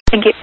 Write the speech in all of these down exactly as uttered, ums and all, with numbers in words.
Thank you.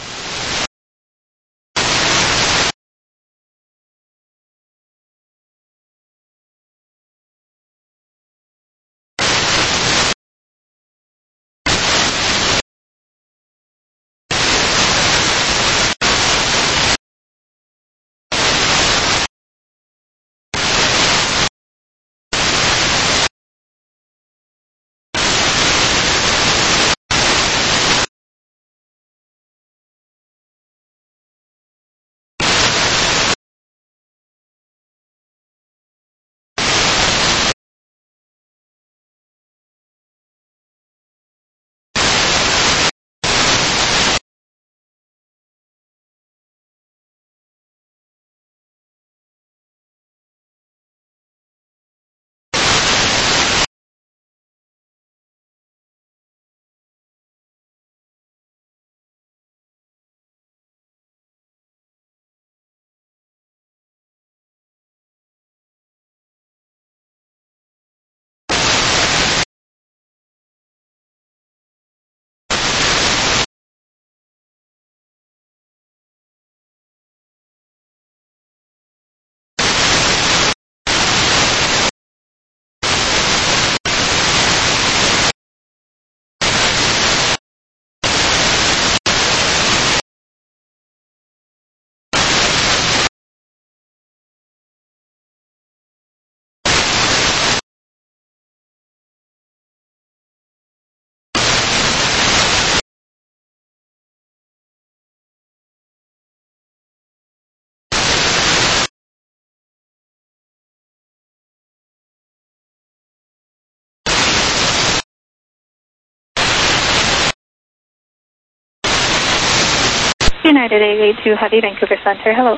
United eight eight two Heavy, Vancouver Center. Hello.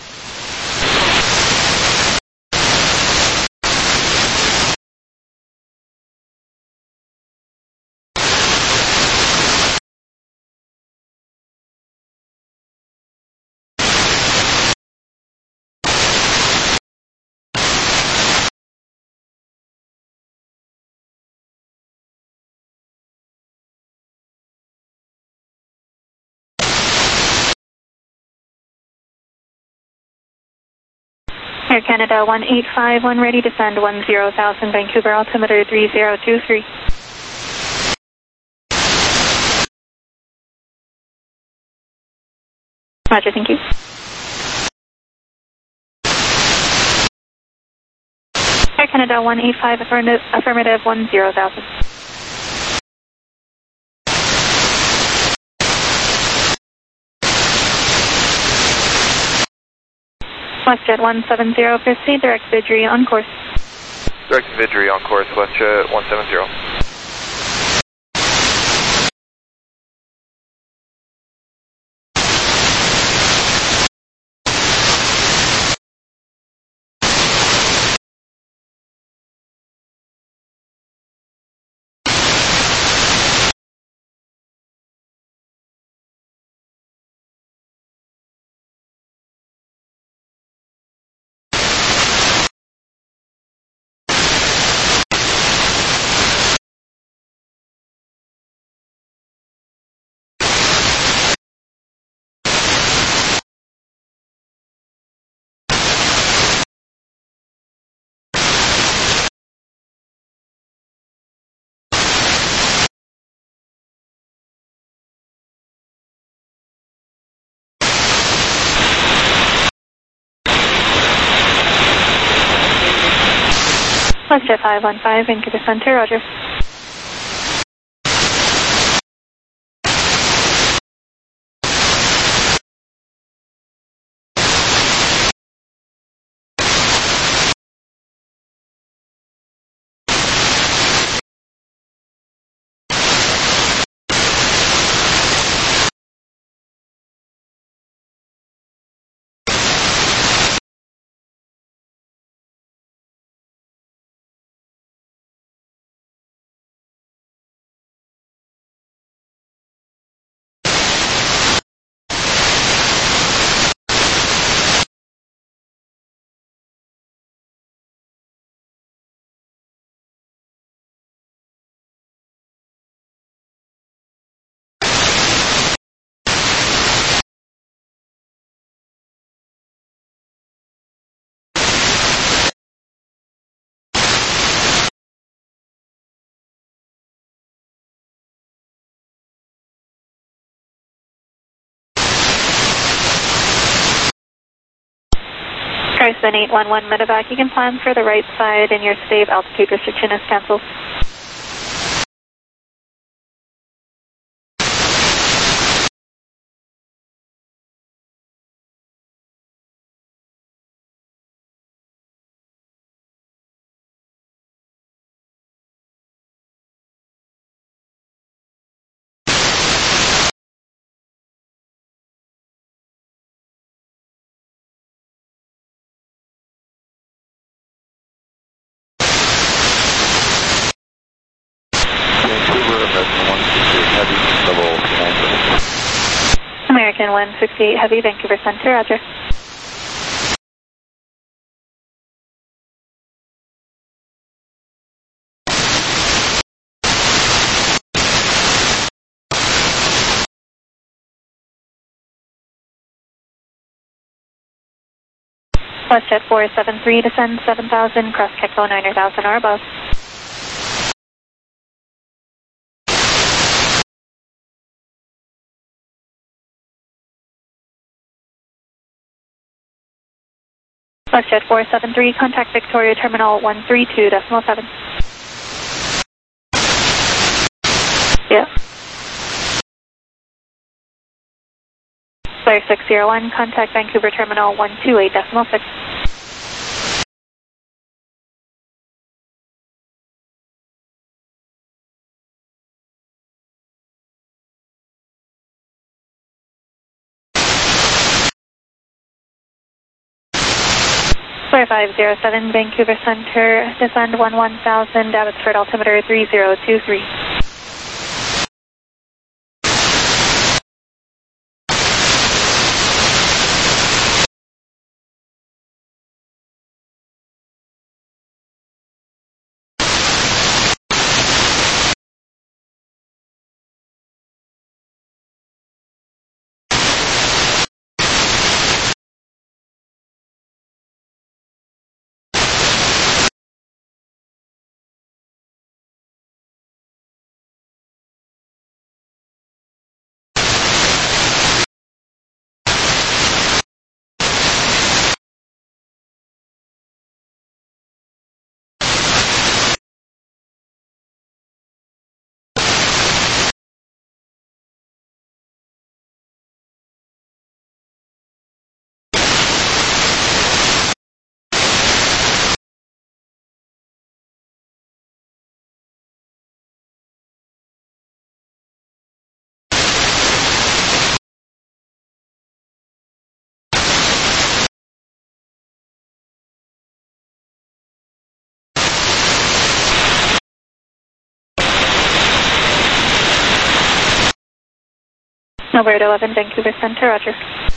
Air Canada one eight five one, ready to send one zero thousand, Vancouver altimeter three zero two three. Roger, thank you. Air Canada one eight five, affirmative, affirmative one zero thousand. WestJet one seven zero, proceed, direct Vidri on course. Direct Vidri on course, WestJet one seven zero. WestJet five one five, Vancouver Center, roger. Carson eight one one medevac, you can plan for the right side and your stave altitude restriction is canceled. American one sixty-eight Heavy, Vancouver Center, roger. WestJet four seven three, descend seven thousand, cross Keklo nine thousand or above. WestJet four seven three, contact Victoria Terminal one three two decimal seven. Yeah. Square six zero one, contact Vancouver Terminal one two eight decimal six. Square five zero seven, Vancouver Center, descend one one thousand, Abbotsford altimeter three zero two three. Snowbird eleven, Vancouver Center, roger.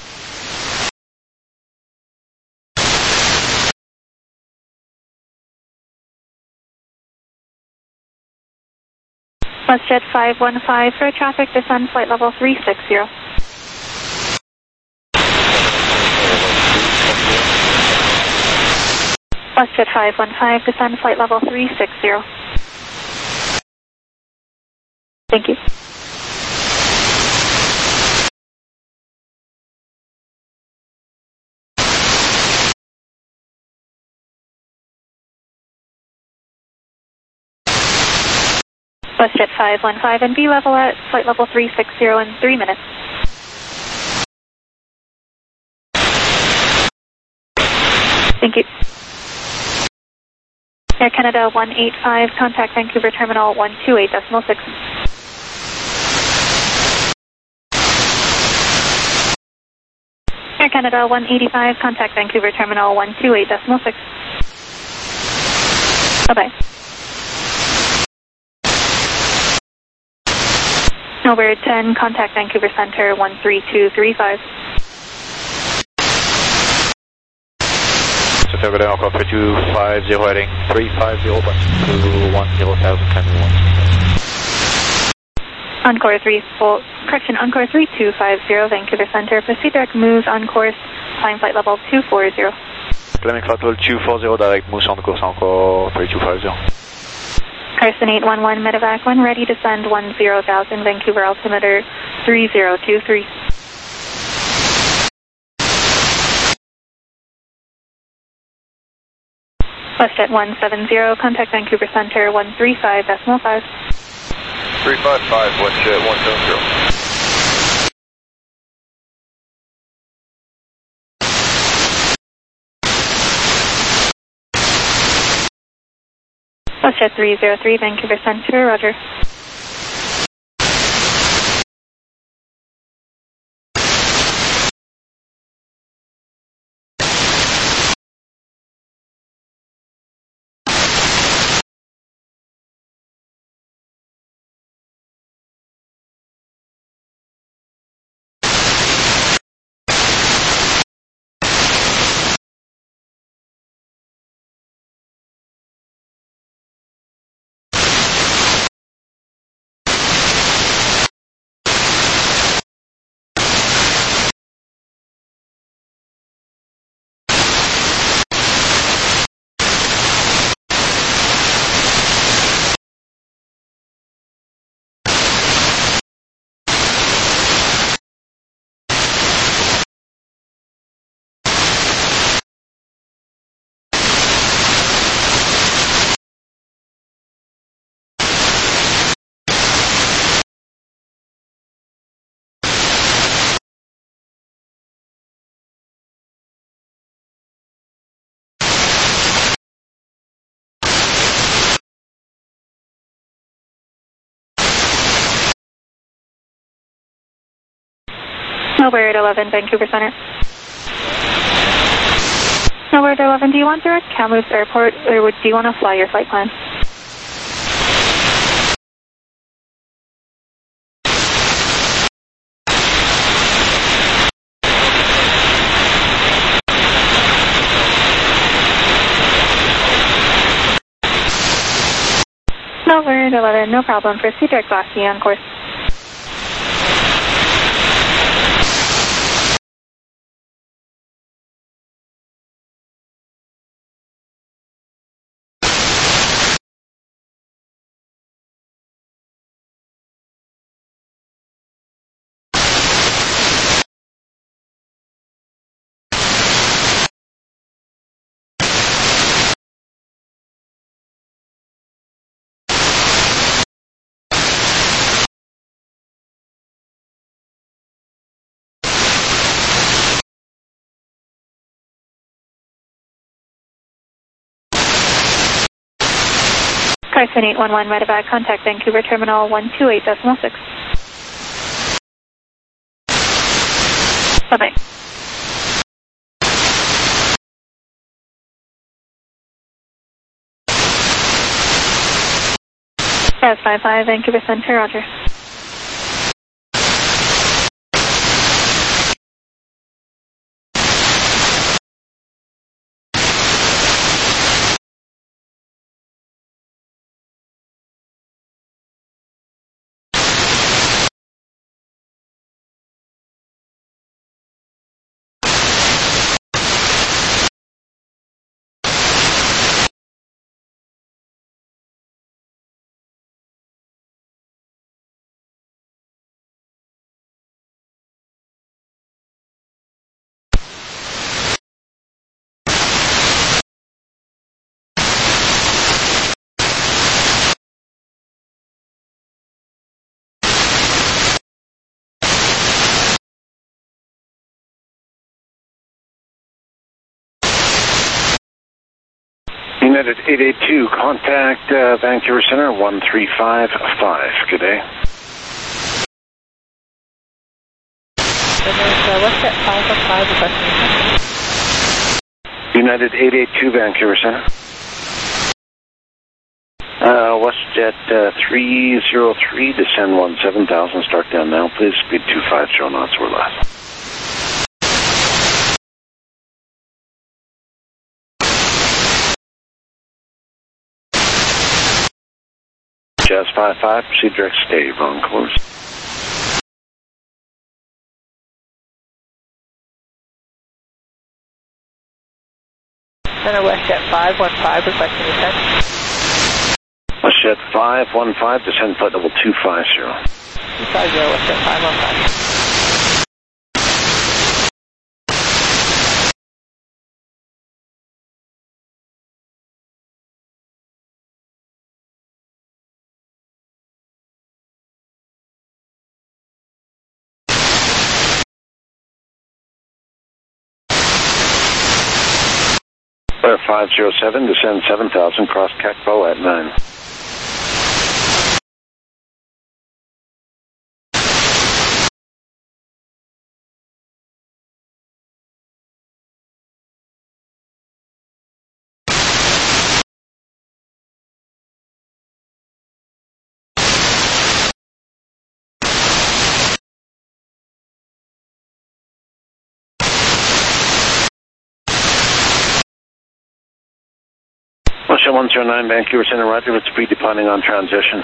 WestJet five one five, for traffic, descend flight level three six zero. WestJet five one five, descend flight level three six zero. Thank you. WestJet five one five and be level at flight level three six zero in three minutes. Thank you. Air Canada one eight five, contact Vancouver Terminal one two eight decimal six. Air Canada one eighty-five, contact Vancouver Terminal one two eight decimal six. Bye-bye. Snowbird ten, contact Vancouver Center one three two three five. So Togo encore three two five zero heading three five zero point two one zero thousand Cameron one. Encore three four, correction, Encore three two five zero, Vancouver Center, proceed direct moves on course, climb flight level two four zero. Climbing flight level two four zero, direct moves on course encore three two five zero. Carson eight one one, medevac one, ready to send one zero thousand, Vancouver altimeter three zero two three. WestJet one seven zero, contact Vancouver Center one three five decimal five. three five five, WestJet one seven zero. WestJet three zero three, Vancouver Center, roger. Snowbird eleven, Vancouver Center. Snowbird eleven, do you want direct Kamloops Airport, or would, do you want to fly your flight plan? Snowbird eleven, no problem. Proceed direct Lasky on course. Carson eight one one, medevac, contact Vancouver Terminal one two eight decimal six. Bye-bye. Jazz five five, Vancouver Center, roger. United eight eight two, contact uh, Vancouver Center one three five five. Good day. WestJet five one five, requesting. United eight eight two, Vancouver Center. Uh, WestJet uh, three zero three, descend one seven thousand, start down now, please. Speed two five zero knots or less. Jazz five five, proceed direct stay, wrong course. Center WestJet five one five, requesting descent. WestJet five one five, descend flight level two five zero. two five zero, WestJet five one five. Clear five zero seven, descend seven thousand, cross Cacbo at nine. Russia one zero nine, Vancouver Center, roger, with speed departing on transition.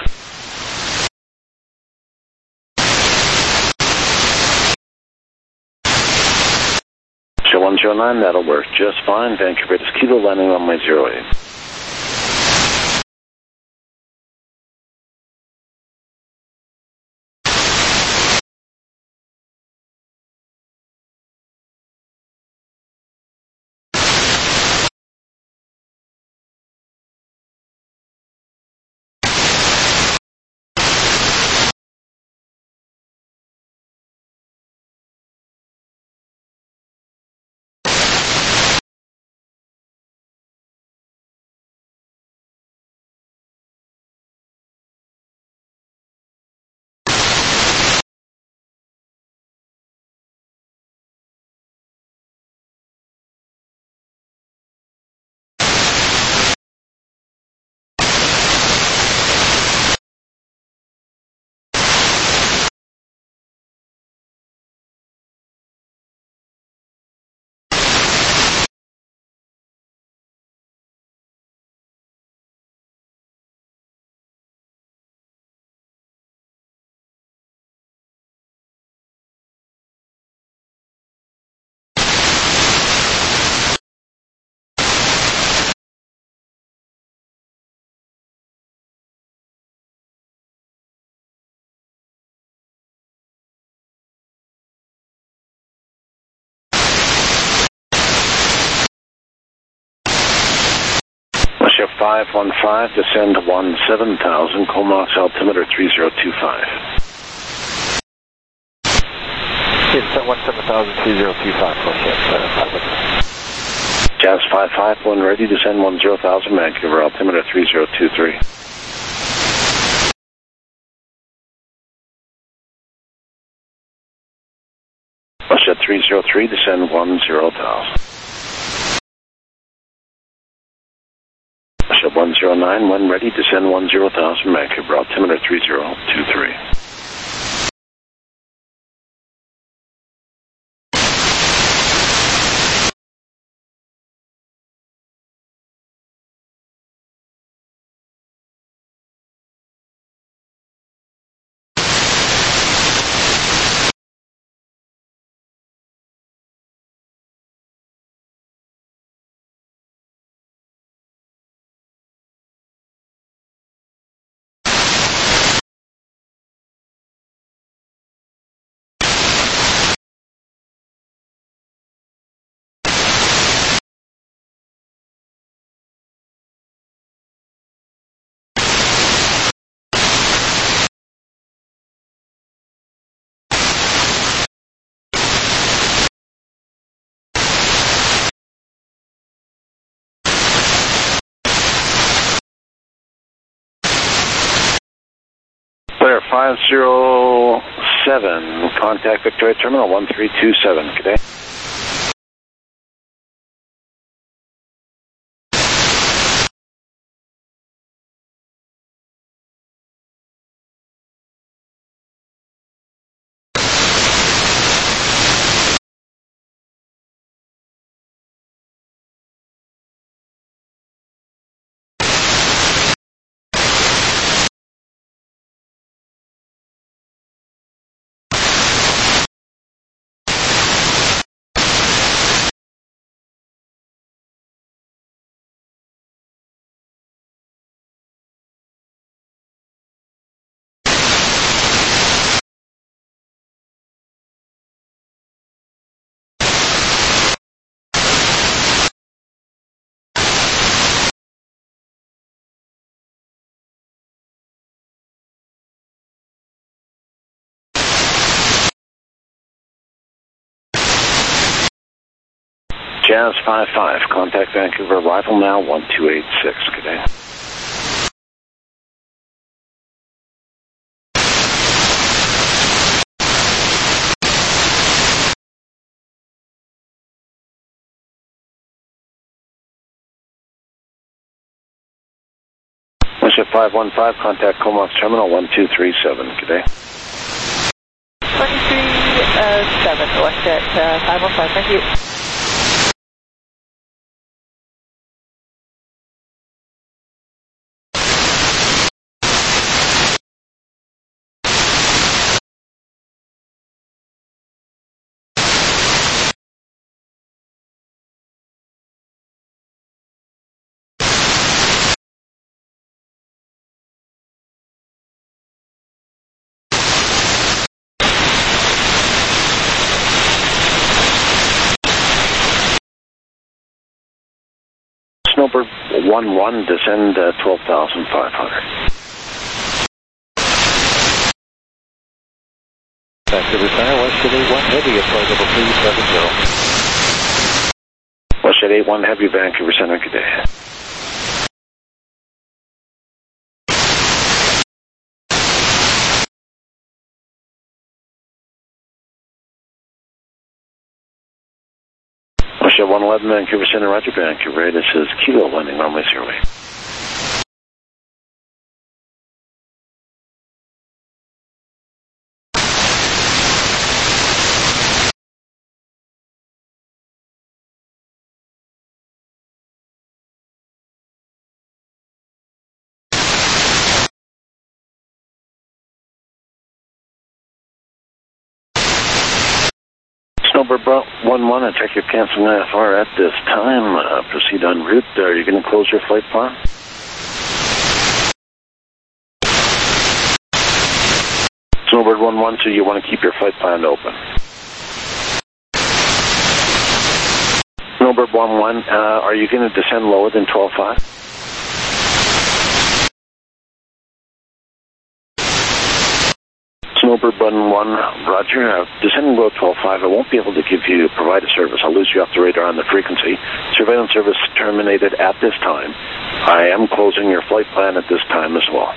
Russia one zero nine, that'll work just fine. Vancouver to Kilo, landing on my zero eight. Russia five one five, descend one seven thousand, Comox altimeter three zero two five. Descent one seven thousand, three zero two five, Jazz five five one, ready, descend one zero thousand, Vancouver altimeter three zero two three. Russia three zero three, descend one zero thousand. Russia one zero nine, when ready, descend one zero thousand, Vancouver altimeter three zero two three. Clear five zero seven, contact Victoria Terminal one three two seven, good day. Jazz five five, contact Vancouver, arrival now one two eight six, good day. WestJet five one five, contact Comox Terminal one two three seven, good day. one three seven, WestJet uh, five one five, thank you. Snowbird one one, descend uh, twelve thousand five hundred. Vancouver Center, WestJet eight one Heavy, flight level three seven zero. WestJet eight one Heavy, Vancouver Center, good day. WestJet one eleven, Vancouver Center, Roger, Vancouver. This is Kilo landing runway zero eight. Snowbird one one, I check your canceling I F R at this time. Uh, proceed en route. Are you going to close your flight plan? Snowbird one one, so you want to keep your flight plan open. Snowbird one one, uh, are you going to descend lower than twelve five? Snowbird one one, Roger. Uh, descending below twelve five, I won't be able to give you, provide a service. I'll lose you off the radar on the frequency. Surveillance service terminated at this time. I am closing your flight plan at this time as well.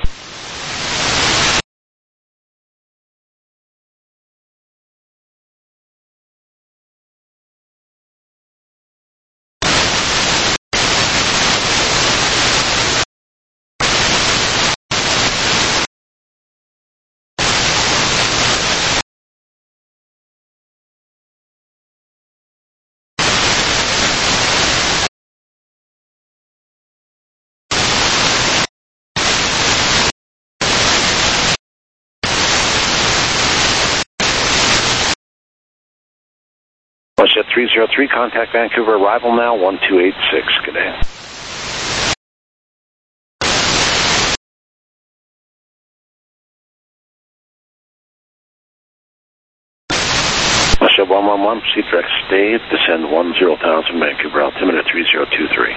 WestJet three zero three, contact Vancouver, arrival now one two eight six, good day. WestJet one one one, proceed direct stay, descend one zero thousand, Vancouver, altimeter three zero two three.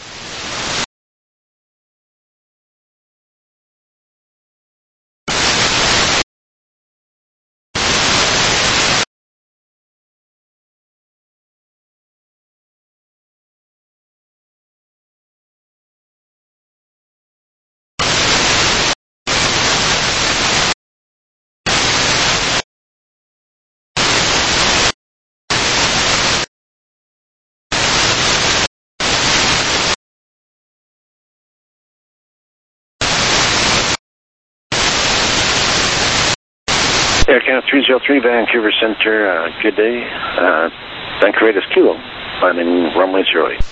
Air Canada three zero three, Vancouver Center, uh, good day. Uh, Vancouver is Kilo, landing runway zero eight.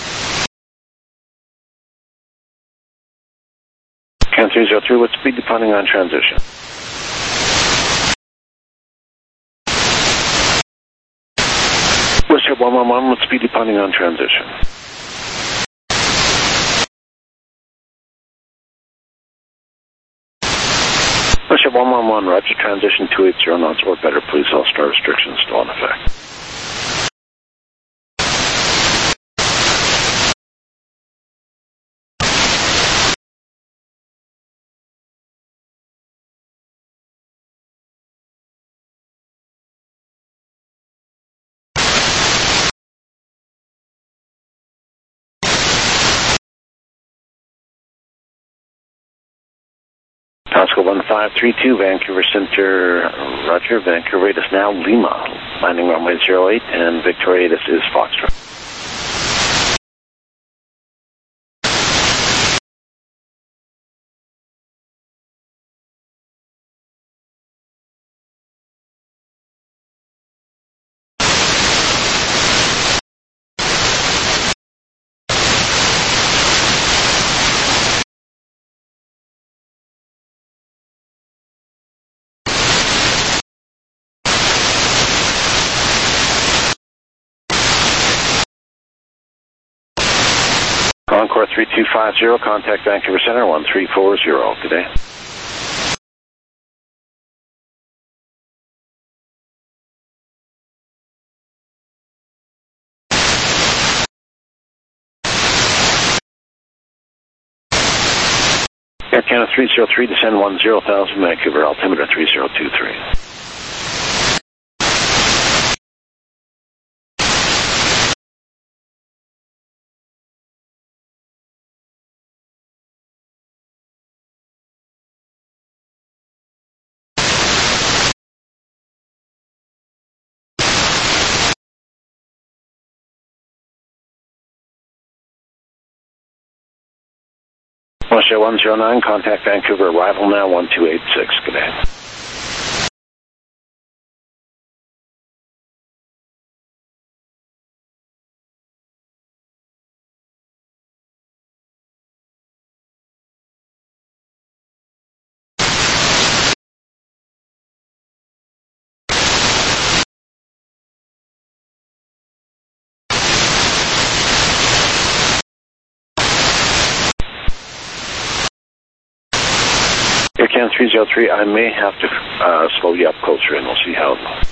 Canada three zero three, what speed depending on transition? WestJet one one one, what speed depending on transition? WestJet one one one, Roger, transition two eight zero knots or better, please, all star restrictions still in effect. Oscar one five three two, Vancouver Center, Roger. Vancouver, this now Lima, landing runway zero eight, and Victoria, this is Foxtrot. Encore three two five zero, contact Vancouver Center, one three four zero. Good day. Air Canada three zero three, descend one zero thousand, Vancouver, altimeter three zero two three. Russia one zero nine, contact Vancouver, arrival now one two eight six. Good day. Air Canada three zero three, I may have to uh, slow you up closer and we'll see how it goes.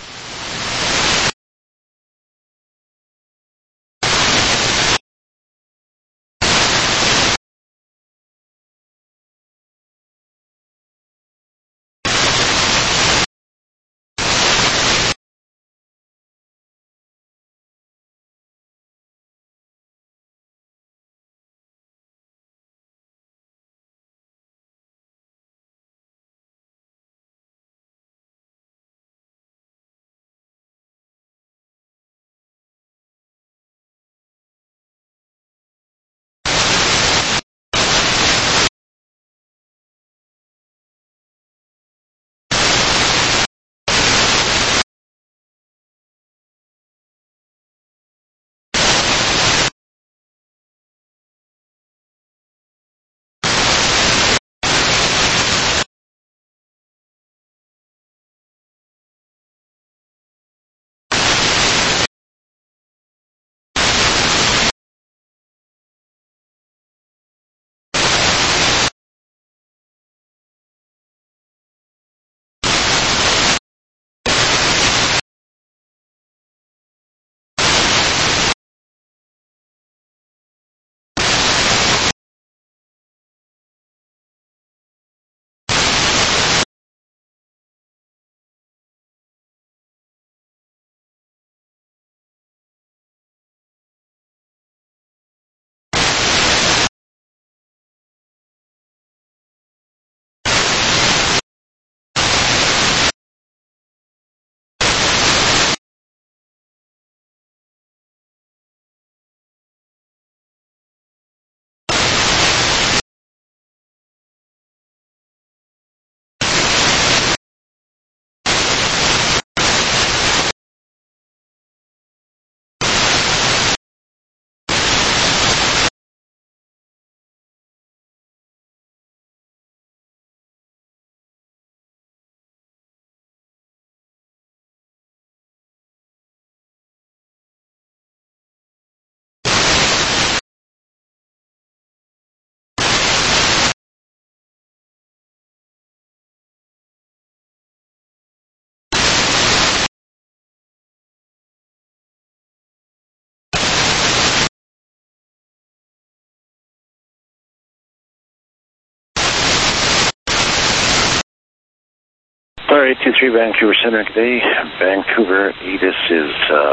Star eight two three, Vancouver Center, good day. Vancouver, Edis is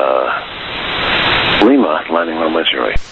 uh, Lima, landing runway zero eight.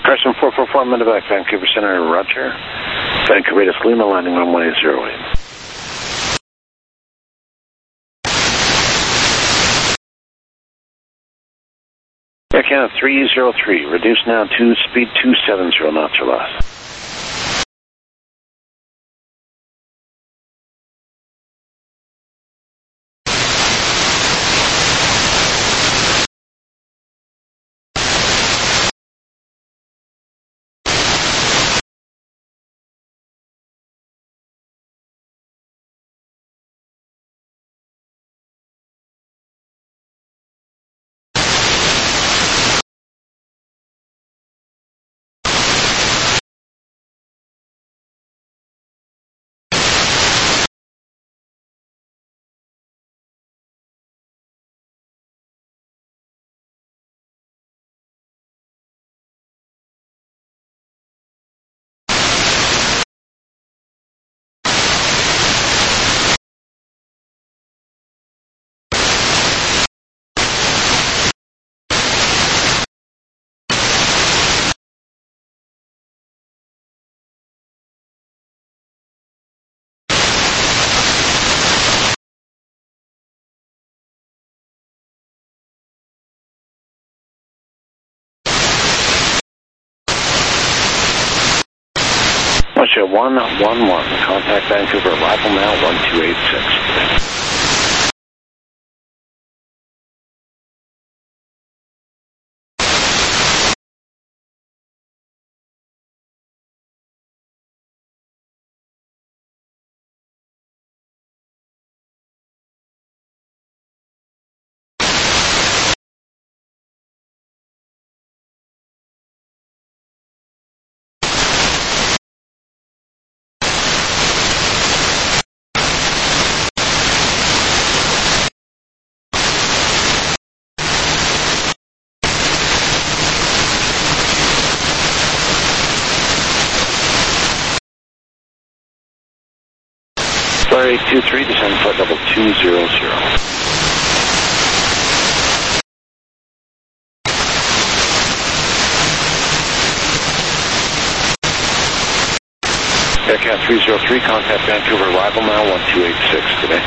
Carson four four four, Medevac, Vancouver Center, Roger. Vancouver to Lima, landing runway zero eight. Air Canada three zero three, reduce now to speed two seven zero knots or less. Russia one one one, contact Vancouver, arrival now one two eight six. Flare eight two three, descend flight level two zero zero. Aircat three zero three, contact Vancouver, arrival now one two eight six today.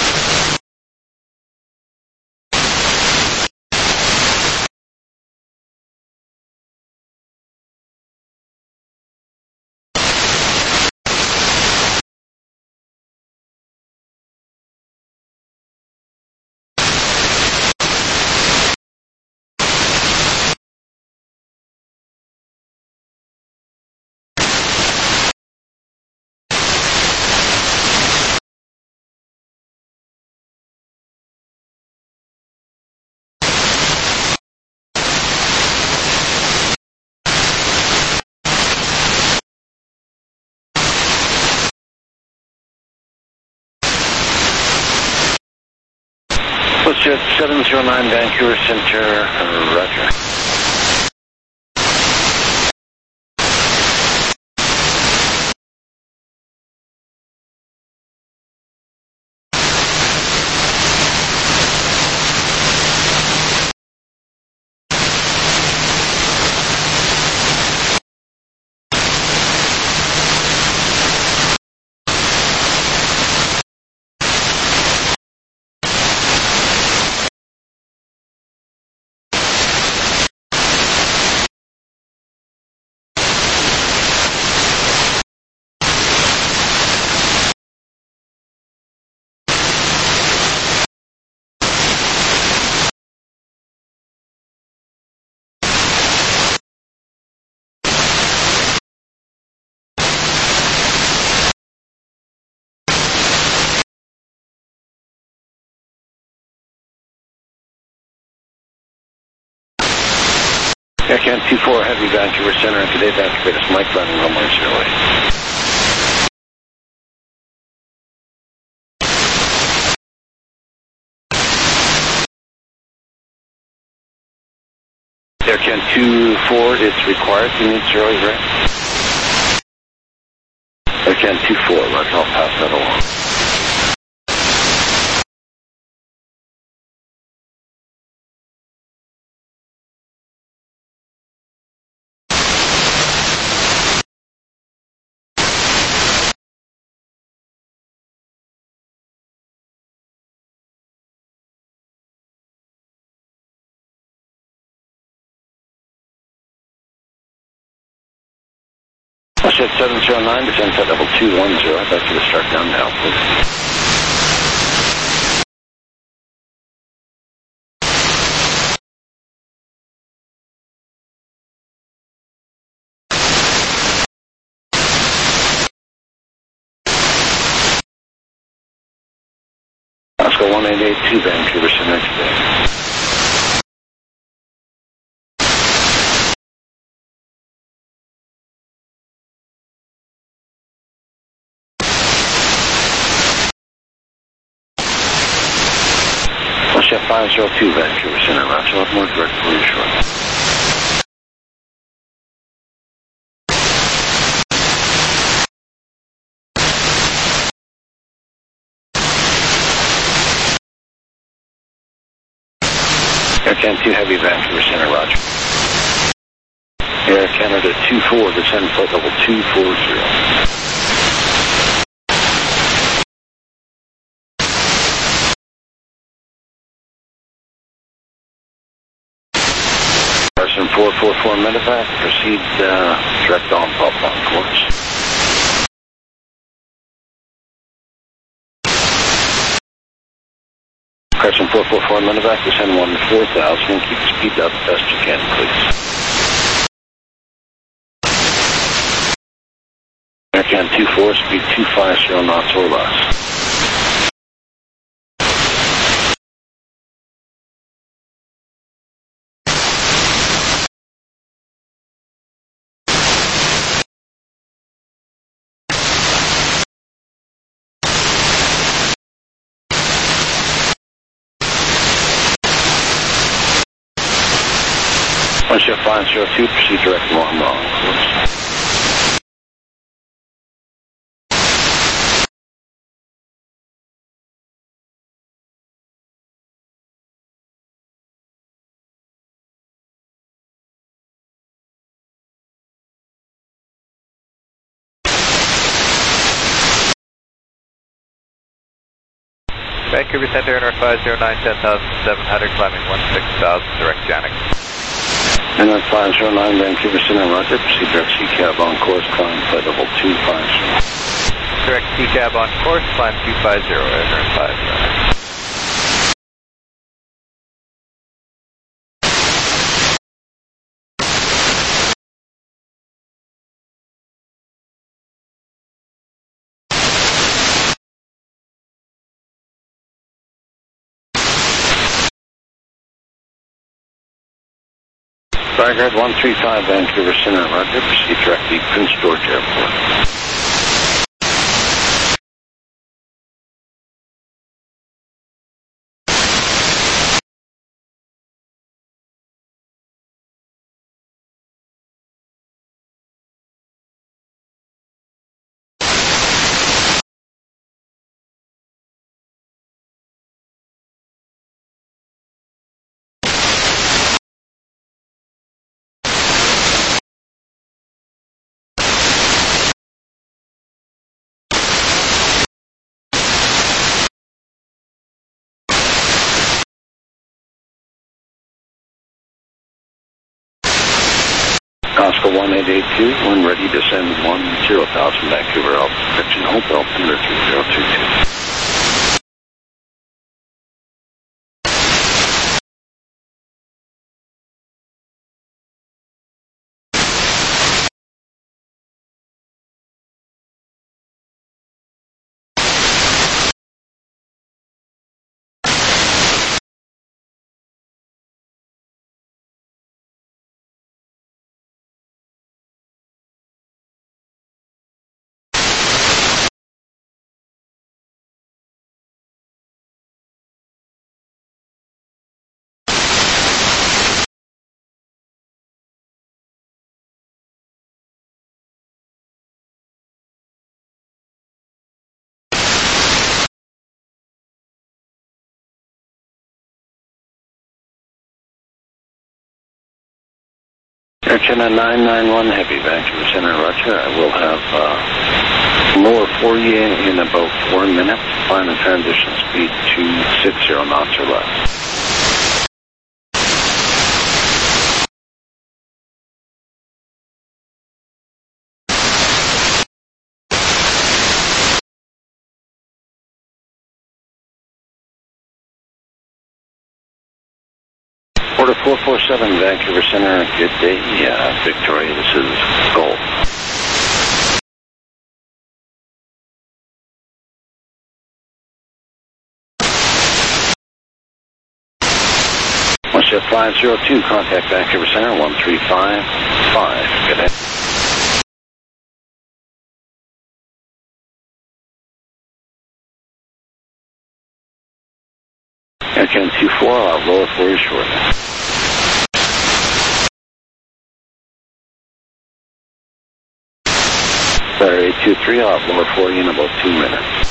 Jet seven zero nine, Vancouver Center, Roger. Aircan two four, Heavy, Vancouver Center, and today Vancouver to Mike, landing runway zero eight. Aircan two four, it's required to meet zero eight, right? Aircan two four, Roger, I'll pass that along. Shift seven zero nine, descend flight level two one zero. I'd like you to start down now, please. Oscar one eight eight two, Vancouver Center today. Chef five zero two, Vancouver Center, Roger, I'll have more direct for you shortly. Air Canada two Heavy, Vancouver Center, Roger. Air Canada two four, descend flight level two four zero. Carson four four four medevac, proceed uh, direct on pop on course. Carson four four four medevac, descend one four thousand and keep the speed up best you can, please. Air Canada two four, speed two five zero knots or less. One Chef five zero two, proceed direct long long course. Vancouver Center, N R five zero nine, ten thousand seven hundred, climbing one six thousand, direct Janik. N R five zero nine, Vancouver Center, Roger, proceed direct C cab on course, climb flight level two five zero. Direct C cab on course, climb two five zero, N R five zero nine. Stargard one three five, Vancouver Center, Roger, proceed direct to Prince George Airport. Oscar one eight eight two, when ready, descend one zero thousand, Vancouver altitude, correction, hold altimeter three zero two two. Air Canada nine nine one Heavy, Vancouver Center, Roger. I will have uh, lower for you in about four minutes. Final transition speed two six zero knots or less. Porter four four seven, Vancouver Center. Good day, uh, Victoria. This is Gold. One five zero two, contact Vancouver Center, one three five five. Good day. Aircan two four, I'll roll it for you shortly. Clear eight two three, I'll roll it for you in about two minutes.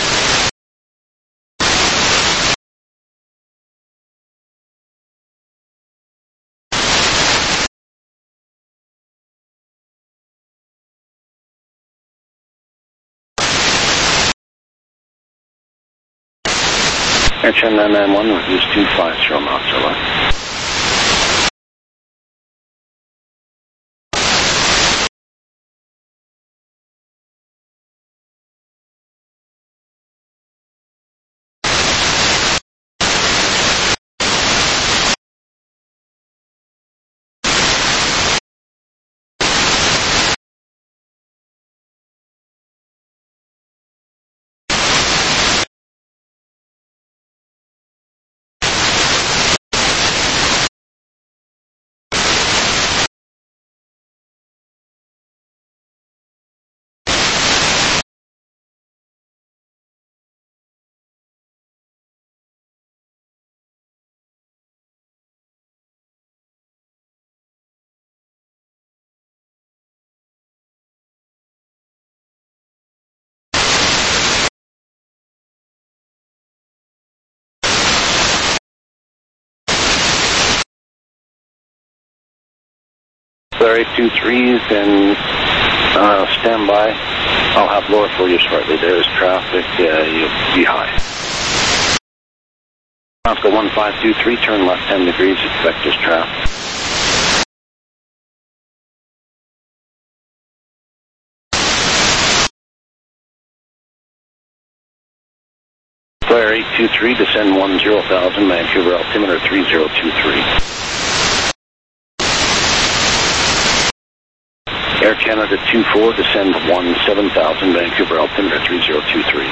Airchen nine nine one, reduce two five zero knots or less. Clear eight two three, then uh, stand by. I'll have lower for you shortly. There's traffic, uh, you'll be high. Oscar one five two three, turn left ten degrees, expect this traffic. Clear eight two three, descend one zero thousand, Vancouver altimeter three zero two three. Air Canada two four, descend one seven thousand, Vancouver altimeter three zero two three.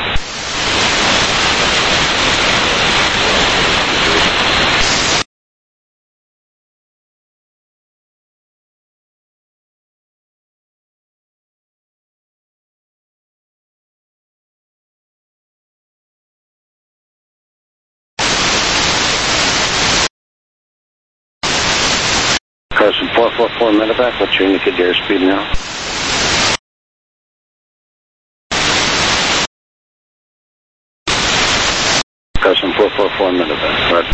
Carson four four four medevac, what's your indicated airspeed now? Carson four four four medevac, right.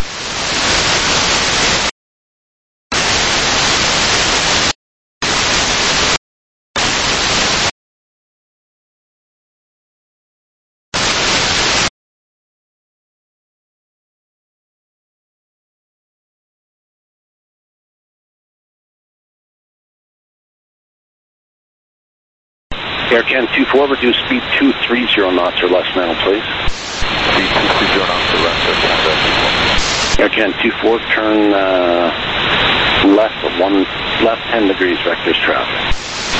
Aircan two four, reduce speed two three zero knots or less now, please. Speed two three zero knots or less, Aircan two four, turn uh, left of one, left ten degrees, vectors traffic.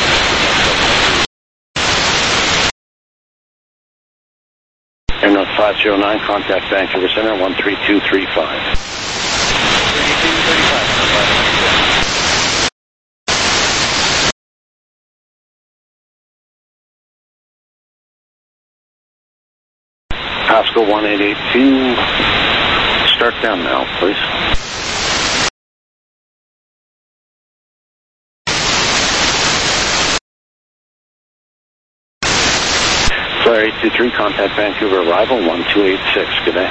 Airnote five zero nine, contact Vancouver Center, one three two three five. Pasco one eight eight two, start down now, please. Flare eight two three, contact Vancouver arrival one two eight six, good day.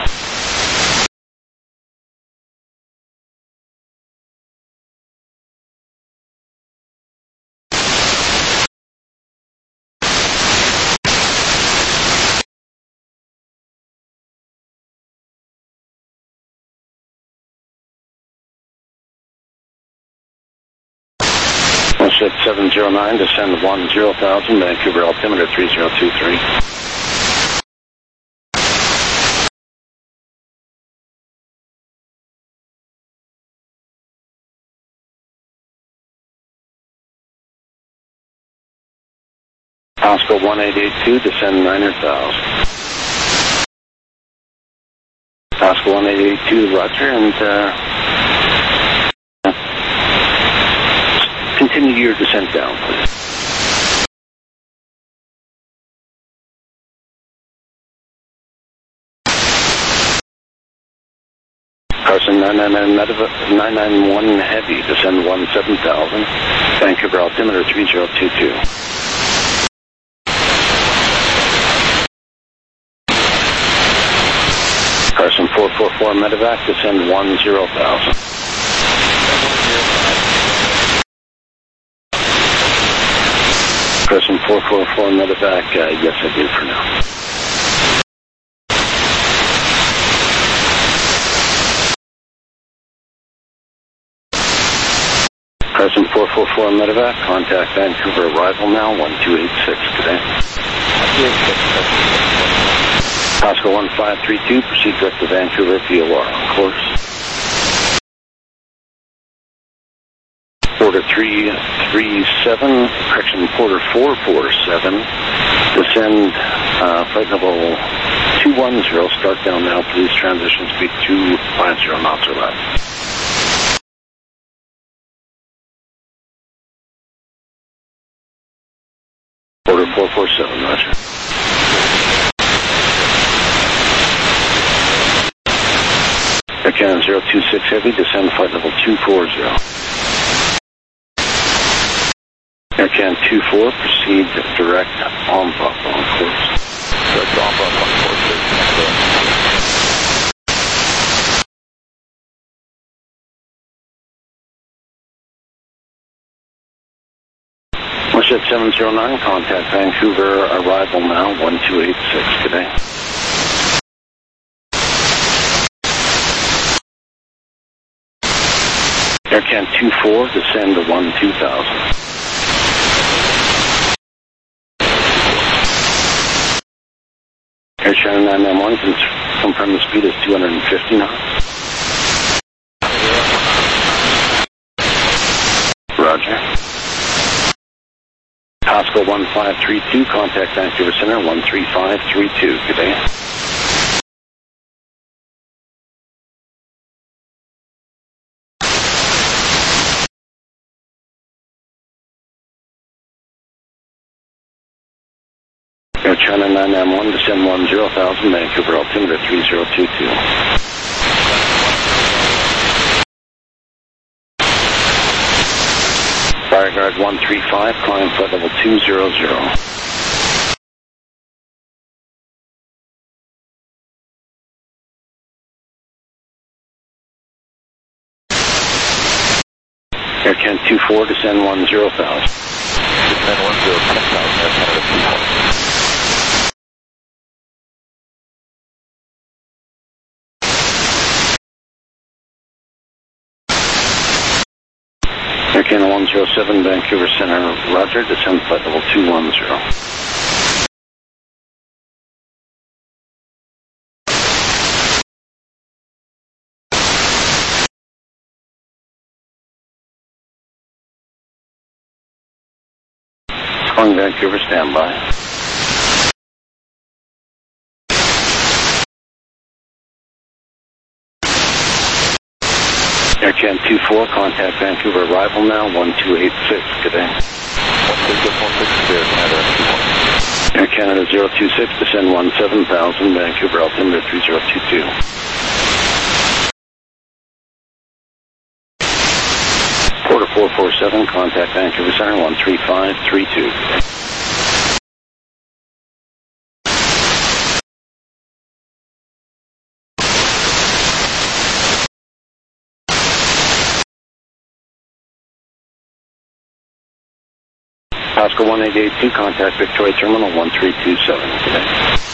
one six seven zero nine, descend one zero thousand, Vancouver altimeter three zero two three. Oscar one eight eight two, descend nine hundred thousand. Oscar one eight eight two, roger, and uh, continue your descent down, please. Carson nine nine one heavy, descend one seven thousand. Vancouver altimeter three zero two two. Carson four four four medevac, descend one zero thousand. Carson four four four medevac, uh, yes I do for now. Carson four four four medevac, contact Vancouver arrival now, one two eight six today. Oscar one five three two, proceed direct to Vancouver, V O R on course. Porter three three seven, correction, Porter four four seven, descend uh, flight level two one zero, start down now, please, transition speed two five zero knots or less. Porter four four seven, roger. Air Canada zero two six Heavy, descend flight level two four zero. Air Canada two four, proceed direct en pop on course. Direct en pop on course. Westjet seven zero nine, contact Vancouver arrival now, one two eight six today. Air Canada two four, descend to one two thousand. Air China nine nine one, confirm the speed is two hundred fifty knots. Roger. Oscar one five three two, contact Vancouver Center, one three five three two, good day. Air China nine nine one, descend one zero thousand, Vancouver altimeter three zero two two. Fireguard one three five, climb flight level two zero zero. Air Canada two four, descend one zero thousand. Descend one zero thousand, Air Canada two four. Air Canada one zero seven, Vancouver Center, roger, descend flight level two one zero. Calling Vancouver, standby. Air Canada two four, contact Vancouver arrival now, one two eight six, good day. Air Canada zero two six, descend one seven thousand, Vancouver altimeter three zero two two. Porter four four seven, contact Vancouver Center, one three five three two. Oscar one eight eight two, contact Victoria Terminal one three two seven today.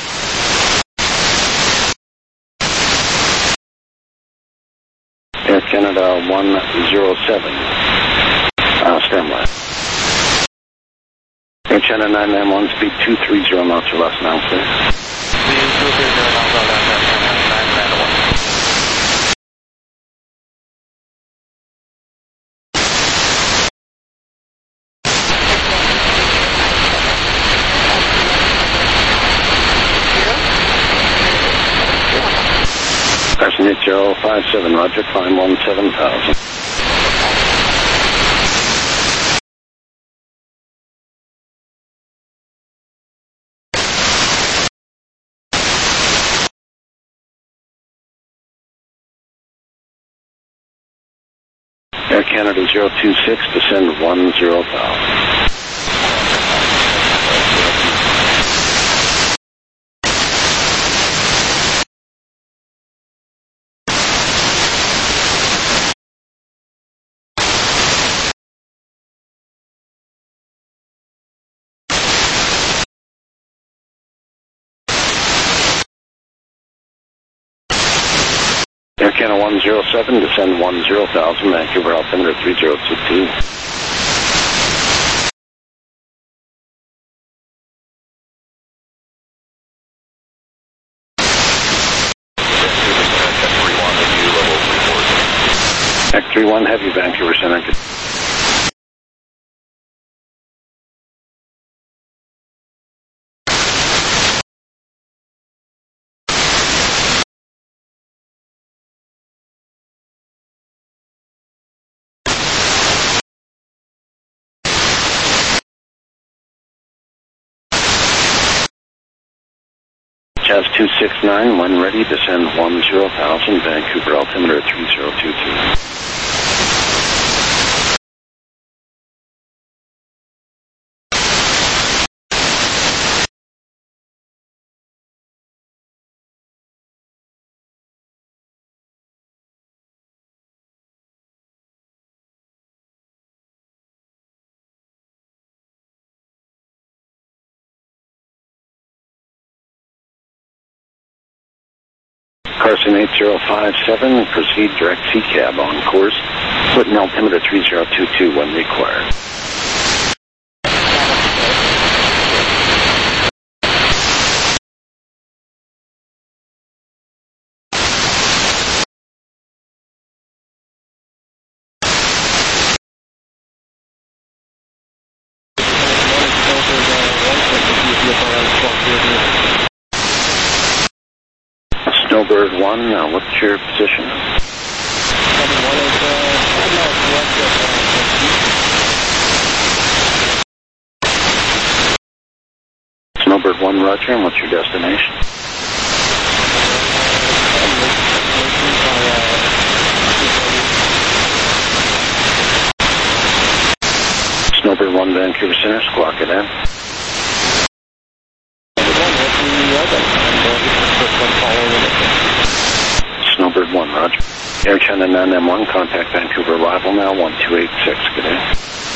Air Canada one zero seven, uh, standby. Air Canada nine nine one, speed two three zero knots or less now, please. Speed two three zero knots or less, Air Canada nine nine one. zero five seven, roger, climb one seven thousand. Air Canada zero two six, descend one zero thousand. Air Canada one zero seven, descend one zero thousand, Vancouver altimeter three zero two two. Act three one, heavy, Vancouver Center. Jazz two six nine, when ready, descend one zero thousand, Vancouver altimeter three zero two two. Carson eight zero five seven, proceed direct C cab on course, foot and altimeter three zero two two when required. Snowbird one, uh, what's your position? Snowbird one, roger, and what's your destination? Snowbird one, Vancouver Center, squawk it in. Snowbird one, roger. Air China nine M one, contact Vancouver arrival now, one two eight six, good day.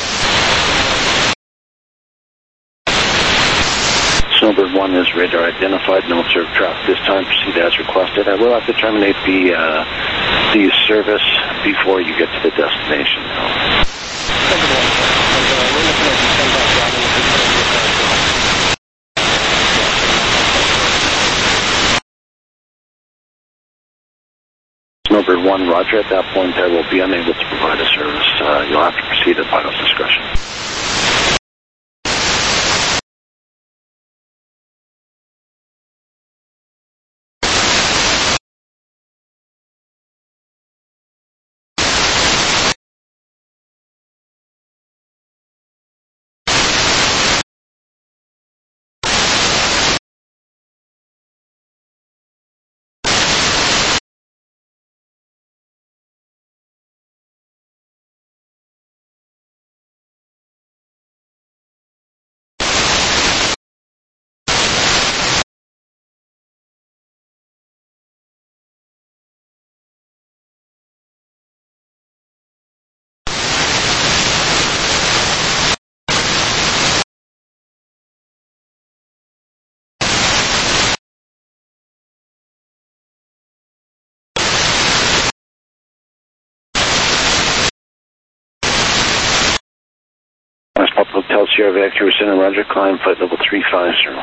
Snowbird one is radar identified, no observed traffic this time, proceed as requested. I will have to terminate the, uh, the service before you get to the destination now. Snowbird one, roger. At that point, I will be unable to provide a service. Uh, you'll have to proceed at pilot's discretion. Papa Hotel Sierra Vancouver Center, roger, climb flight level three five zero.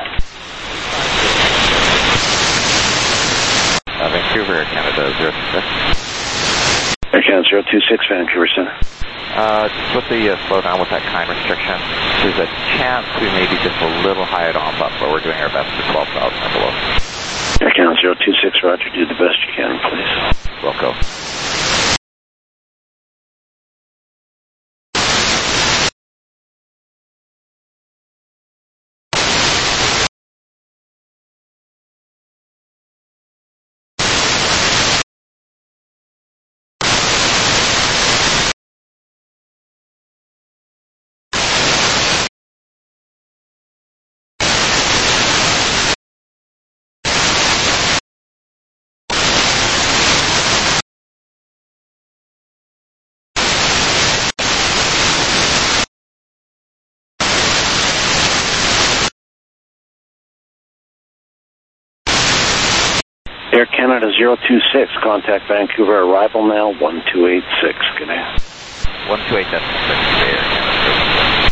Uh, Vancouver, Air Canada zero two six. Air Canada zero two six, Vancouver Center. Uh, just with the uh, slowdown with that kind restriction, there's a chance we may be just a little high at on bus, but we're doing our best for twelve thousand or below. Air Canada zero two six, roger, do the best you can, please. Wilco. Air Canada zero two six, contact Vancouver, arrival now one two eight six, good day. one two eight six, Air Canada.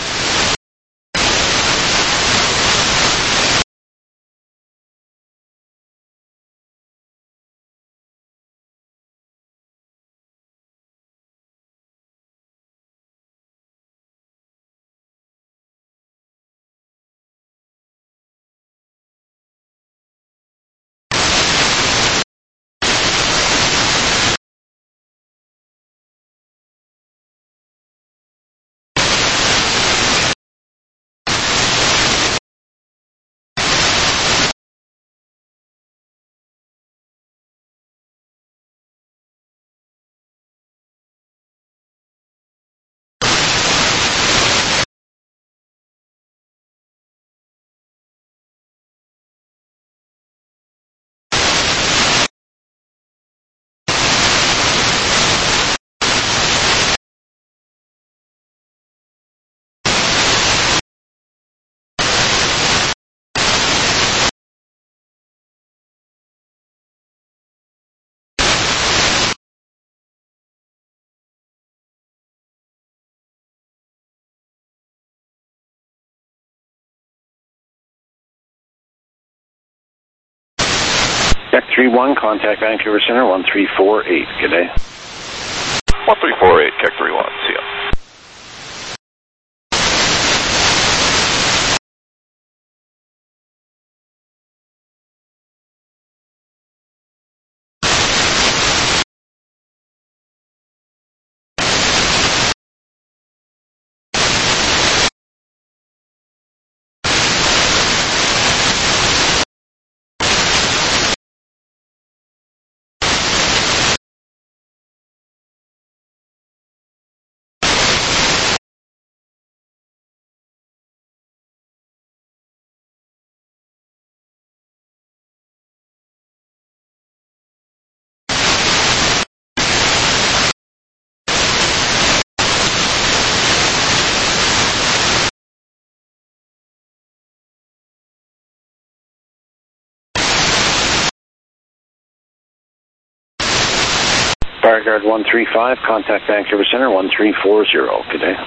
Deck three one, contact Vancouver Center one three four eight, good day. one three four eight, Keck three one, see ya. Fireguard one three five, contact Vancouver Center one three four zero, good day.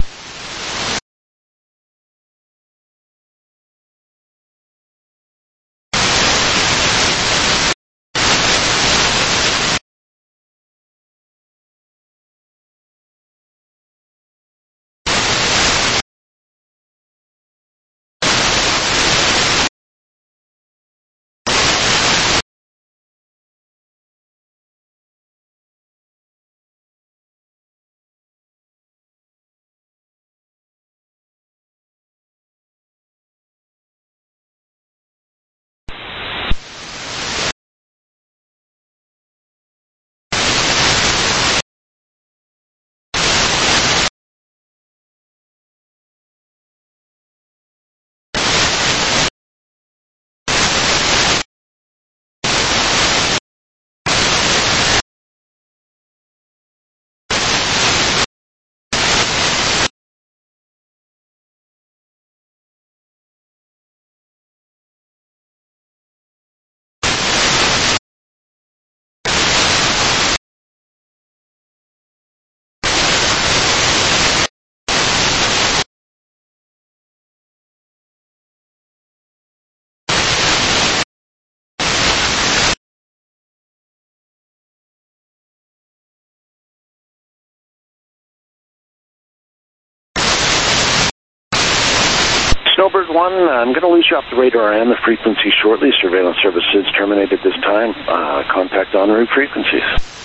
Snowbird one, I'm going to lose you off the radar and the frequency shortly. Surveillance services terminated this time. Uh, contact en route frequencies.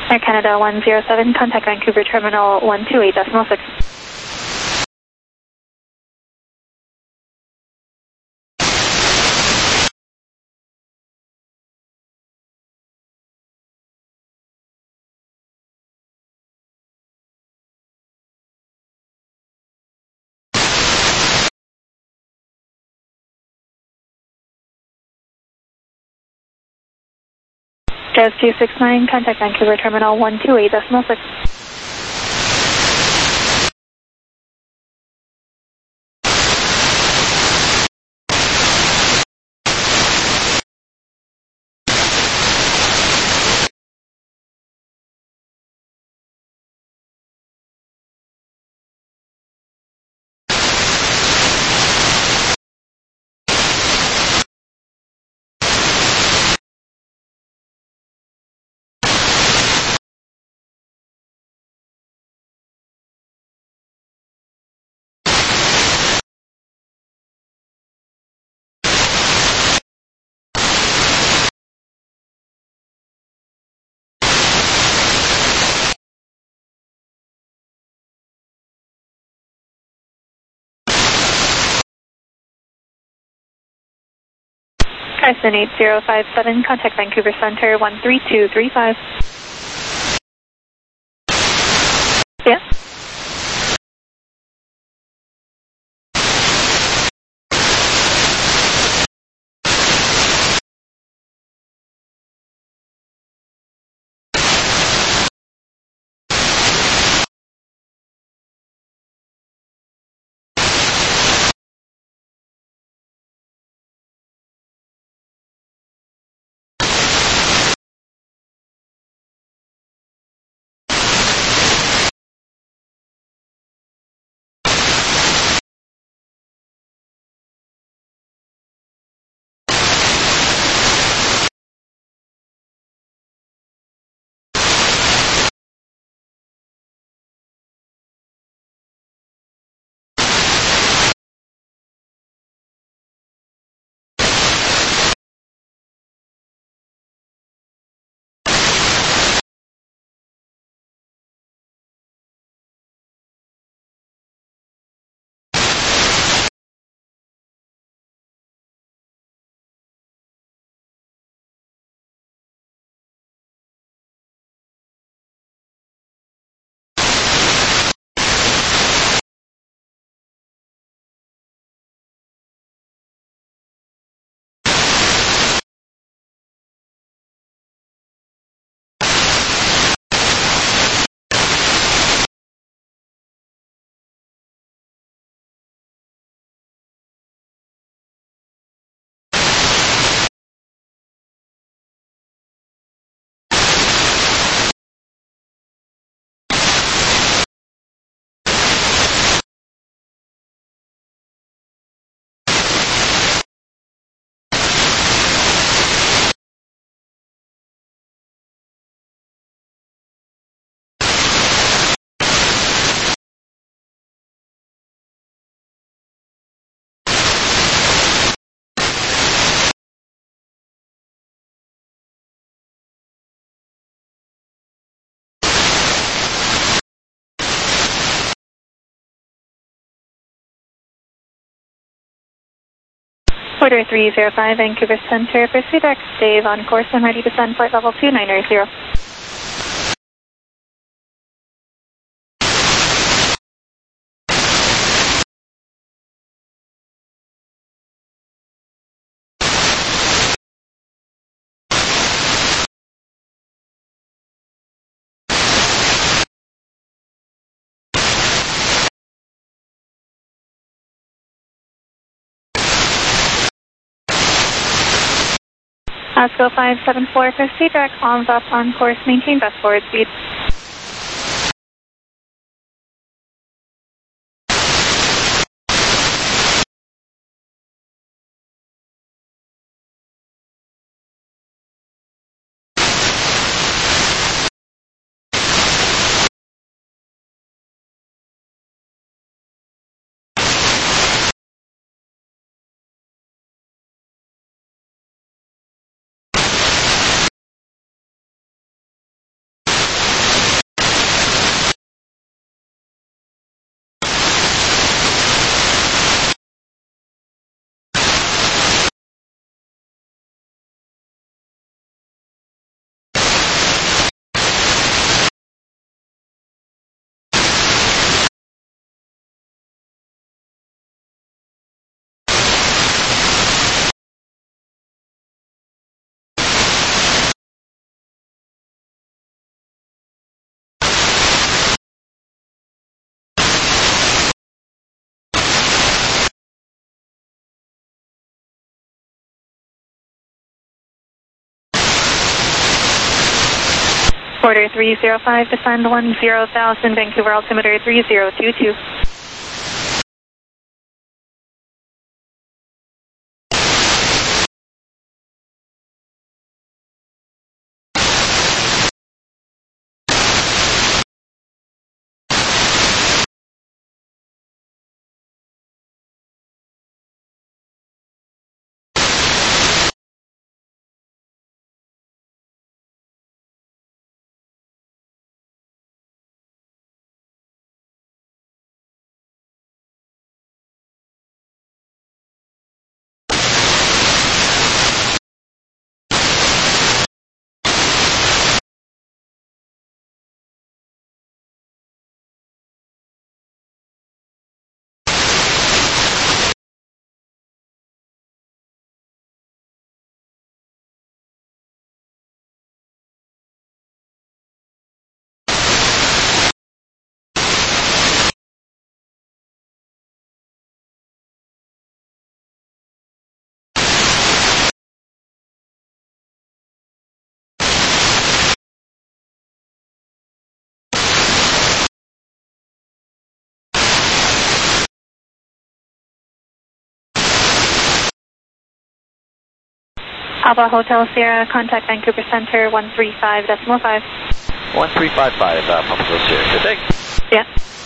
Air Canada one zero seven, contact Vancouver Terminal one two eight decimal six. Jazz two six nine, contact Vancouver Terminal one two eight decimal six. Carson eight zero five seven, contact Vancouver Center one three two three five. Yeah. Order three zero five, Vancouver Center, proceed direct Dave on course and ready to send flight level two nine zero. Osco five seven four, proceed direct comms up on course, maintain best forward speed. Quarter three zero five, descend one zero thousand, Vancouver altimeter three zero two two. Alpha Hotel Sierra, contact Vancouver Center one three five decimal five. one three five five, uh, Papa Sierra. Good day. Yeah.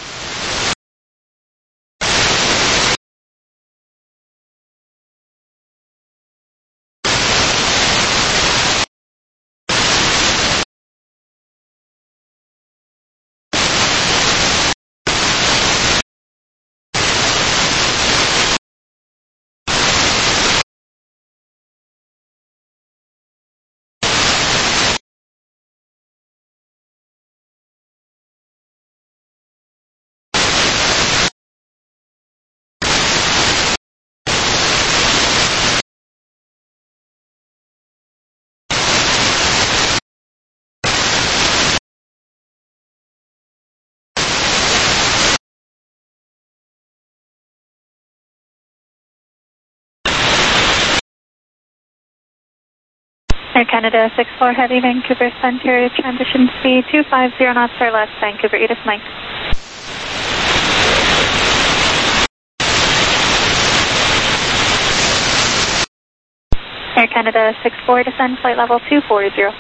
Air Canada six four Heavy, Vancouver Center, transition speed two five zero knots or less, Vancouver Edith Mike. Air Canada six four, descend flight level two four zero.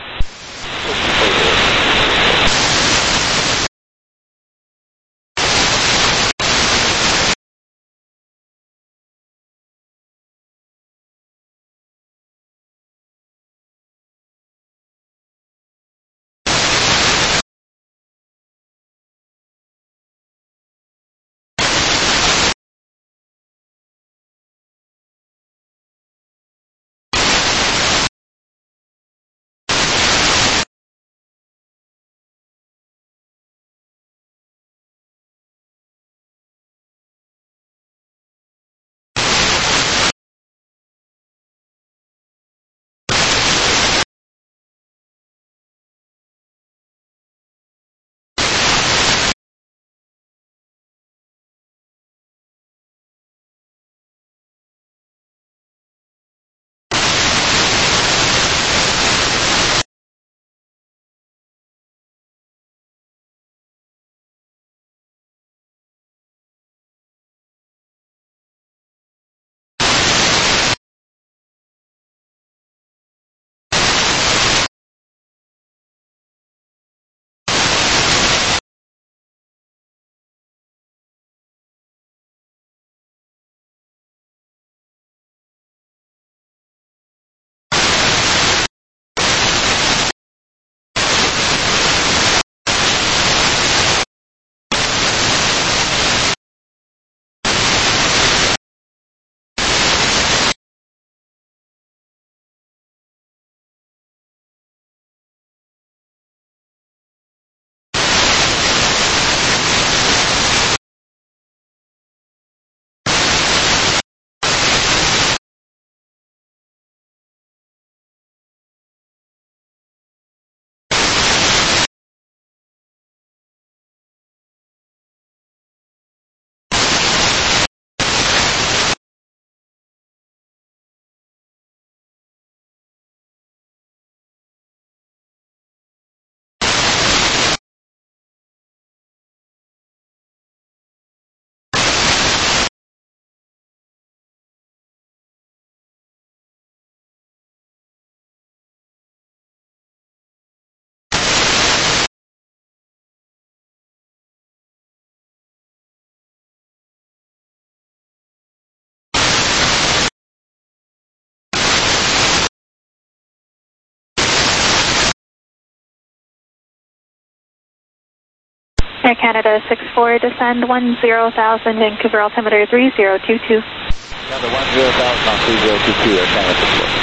Air Canada six four, descend one zero thousand, Vancouver altimeter three zero two two. Number one zero thousand on three zero two two, Air Canada six four.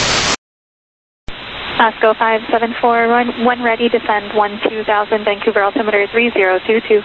Pasco five seven four, run one ready, descend one two thousand, Vancouver altimeter three zero two two.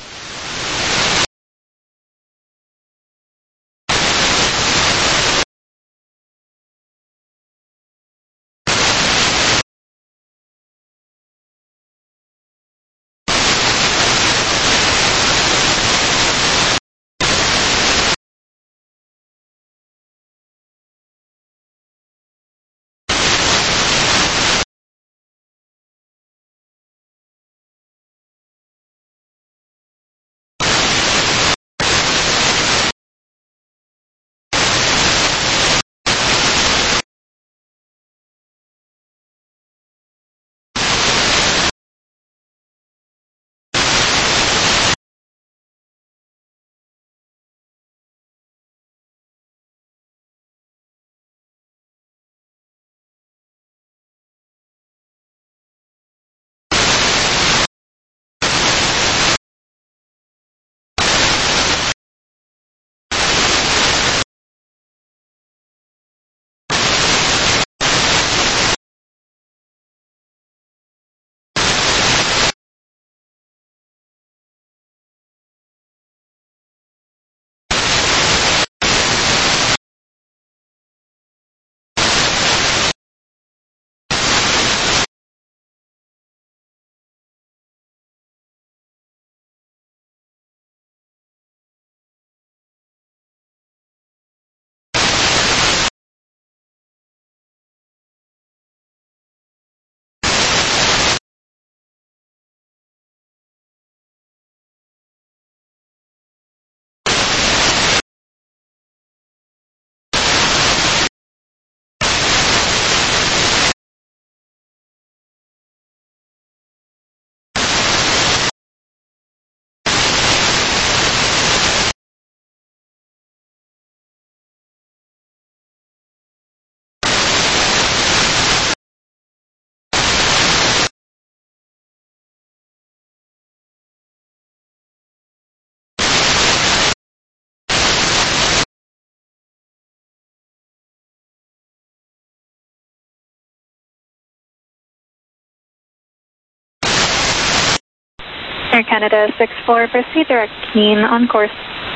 Air Canada six four, proceed direct Keene on course.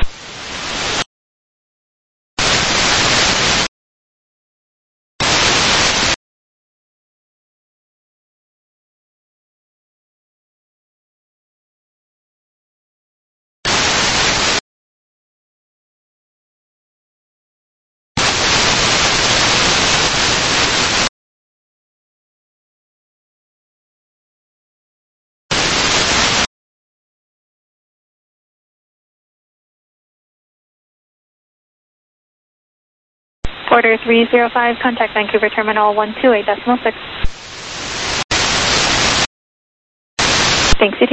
Order three zero five, contact Vancouver Terminal one two eight decimal six. Thanks, you too.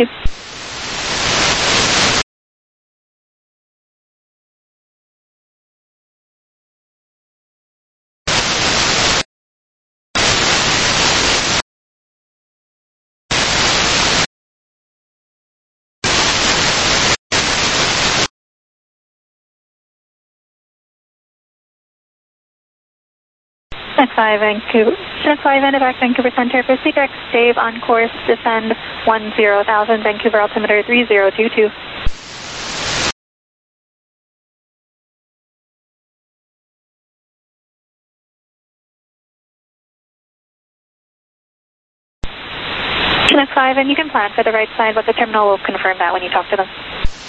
Chinook five, Vancouver, Chinook five, Evac, Vancouver Center, proceed direct stave on course, descend one zero thousand, Vancouver altimeter three zero two two. Chinook five, and you can plan for the right side, but the terminal will confirm that when you talk to them.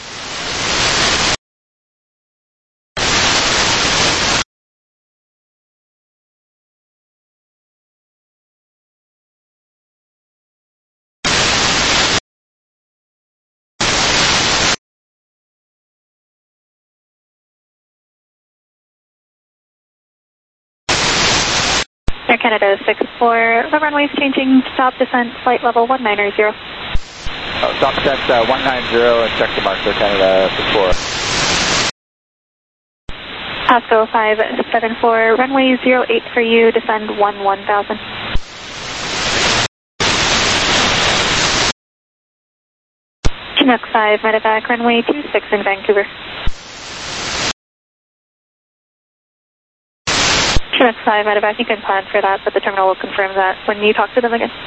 Air Canada six four, the runway is changing, stop descent, flight level one nine zero. Oh, stop descent uh, one nine zero and check the marks, Air Canada six four. Pasco five seven four, runway zero eight for you, descend one one thousand. Chinook five, medevac, runway two six in Vancouver. Chinook five, medevac, you can plan for that, but the terminal will confirm that when you talk to them again.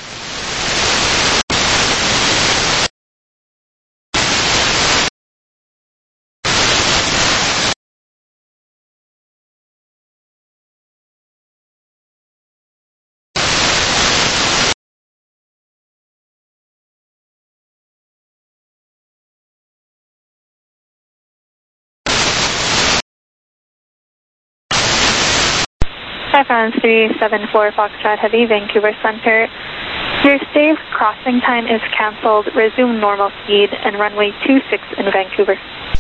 Air France three seven four Foxtrot Heavy, Vancouver Center. Your stay crossing time is cancelled. Resume normal speed and runway two six in Vancouver.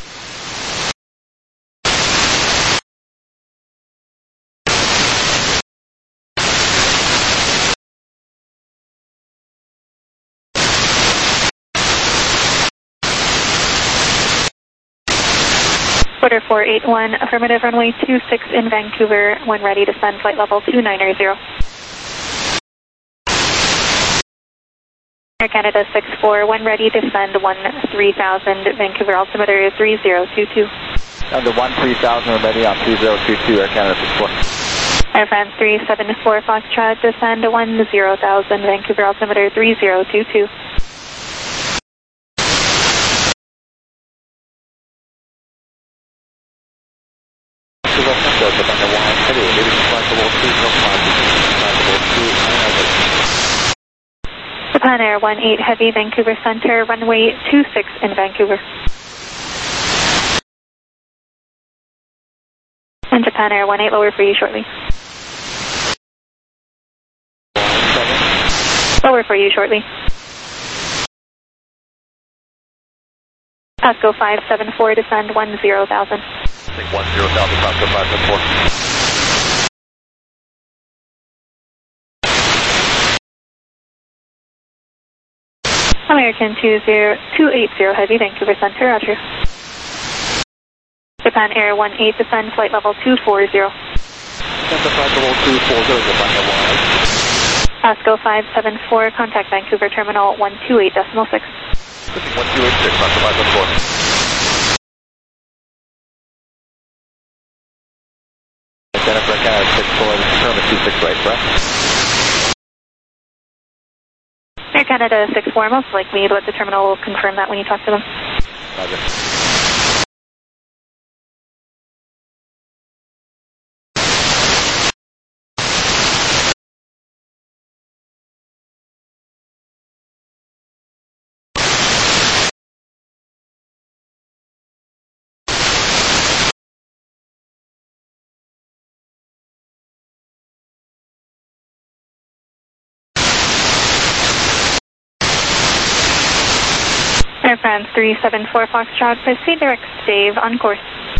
Quarter four eight one, affirmative, runway two six in Vancouver. When ready, descend flight level two nine zero. Air Canada six four, when ready, descend one three thousand, Vancouver altimeter three zero two two. Under one three thousand, ready on three zero two two, Air Canada six four. Air France three seven four Foxtrot, descend one zero thousand, Vancouver altimeter three zero two two. Japan Air one eight Heavy, Vancouver Center, runway two six in Vancouver. And Japan Air one eight, lower for you shortly. Lower for you shortly. Pasco five seven four, descend one zero thousand. one zero thousand, Pasco five seven four. American two zero two eight zero Heavy, Vancouver Center, roger. Japan Air one eight, descend flight level two four zero. Descend flight level two four zero, Japan Air one eight. Pasco five seven four, contact Vancouver Terminal one two eight decimal six. one two eight six, Pasco five seven four. Jennifer Canada six four, Terminal two six right, correct? Air Canada six four, most likely, but the terminal will confirm that when you talk to them. Roger. Air France three seven four Foxtrot, proceed direct stave on course.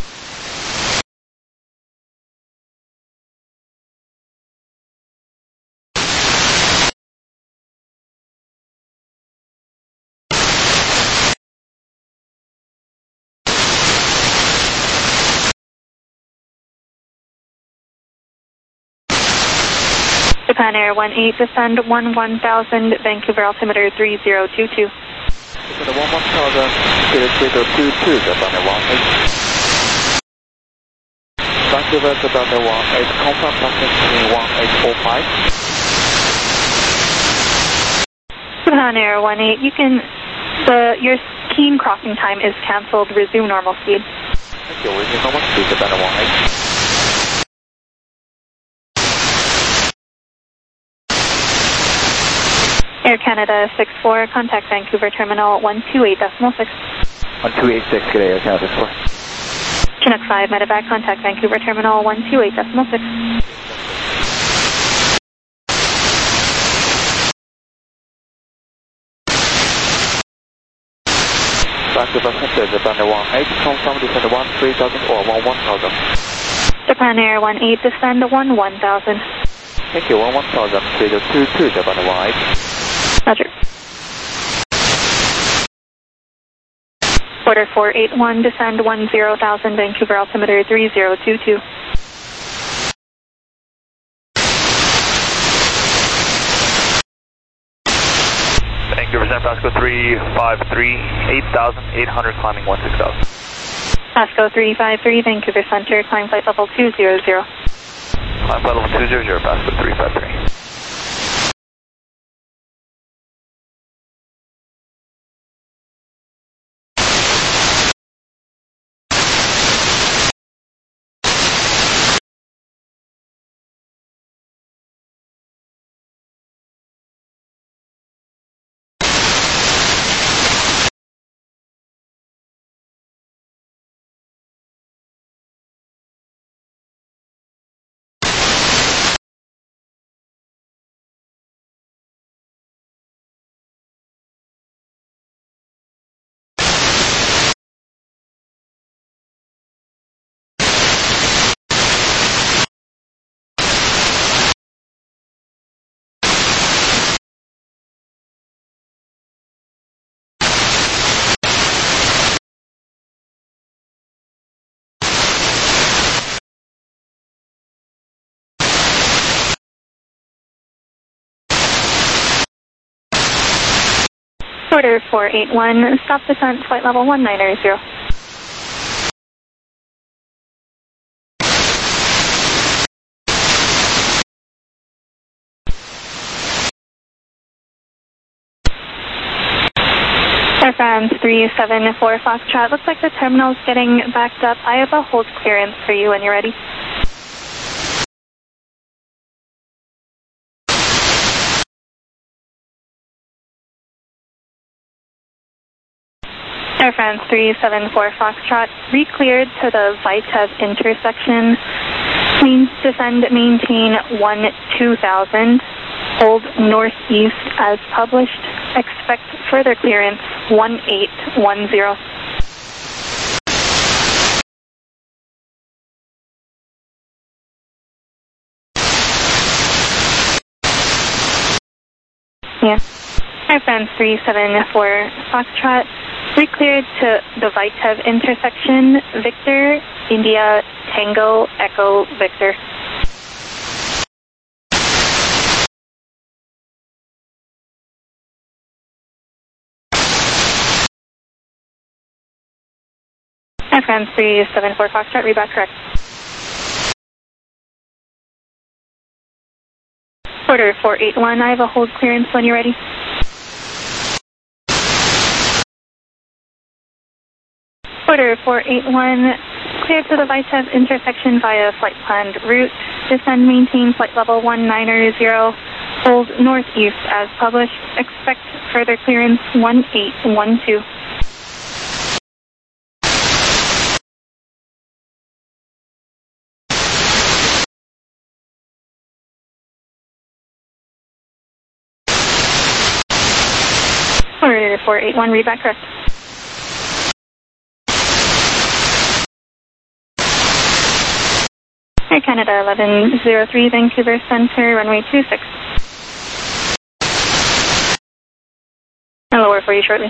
Japan Air one eight, descend one one thousand, Vancouver altimeter three zero two two. Descend one one thousand, zero zero two two, Japan Air one eight. Vancouver, Japan Air one eight, confirm passing one eight four five. Japan Air one eight, you can, the, your keen crossing time is cancelled, resume normal speed. Thank you, resume normal speed, Japan Air one eight. Air Canada six four, contact Vancouver Terminal one two eight decimal six. one two eight six, good day, Air Canada six four. Chinook five, medevac, contact Vancouver Terminal one two eight decimal six. Vancouver Center, Japan Air one eight, confirm descend one three thousand or one one thousand. Japan Air one eight, descend one one thousand. Thank you, one one thousand, three zero two two, Japan Air one eight. Roger. Quarter four eight one, descend one zero thousand, Vancouver altimeter three zero two two. Vancouver Center Pasco three five three, eight thousand eight hundred, climbing one six thousand. Pasco three five three, Vancouver Center, climb flight level two zero zero. Climb flight level two zero zero, Pasco three five three. Order four eight one, stop descent, flight level one nine zero. Air France three seven four Foxtrot, looks like the terminal's getting backed up. I have a hold clearance for you when you're ready. Air France three seven four Foxtrot, re-cleared to the Vitev intersection. Please descend, maintain one two thousand. Hold northeast as published. Expect further clearance one eight one zero. Yeah. Air France three seven four Foxtrot, re-cleared to the Vitev intersection. Victor, India, Tango, Echo, Victor. Air France three seven four Foxtrot, read back correct. Order four eight one, I have a hold clearance when you're ready. Order four eight one, cleared to the Vitev intersection via flight planned route. Descend, maintain flight level one nine zero. Hold northeast as published. Expect further clearance one eight one two. Order four eight one, read back correct. Air Canada eleven oh three, Vancouver Center, runway two six. I'll lower for you shortly.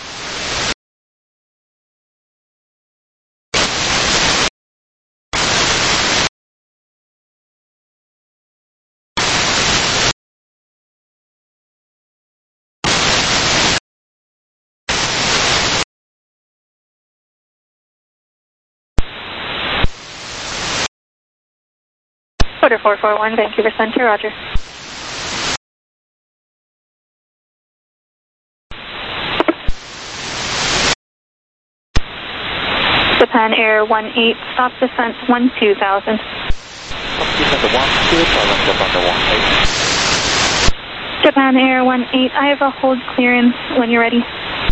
Order four four one, Vancouver Center, roger. Japan Air one eight, stop descent one two thousand. Japan Air one eight, I have a hold clearance when you're ready.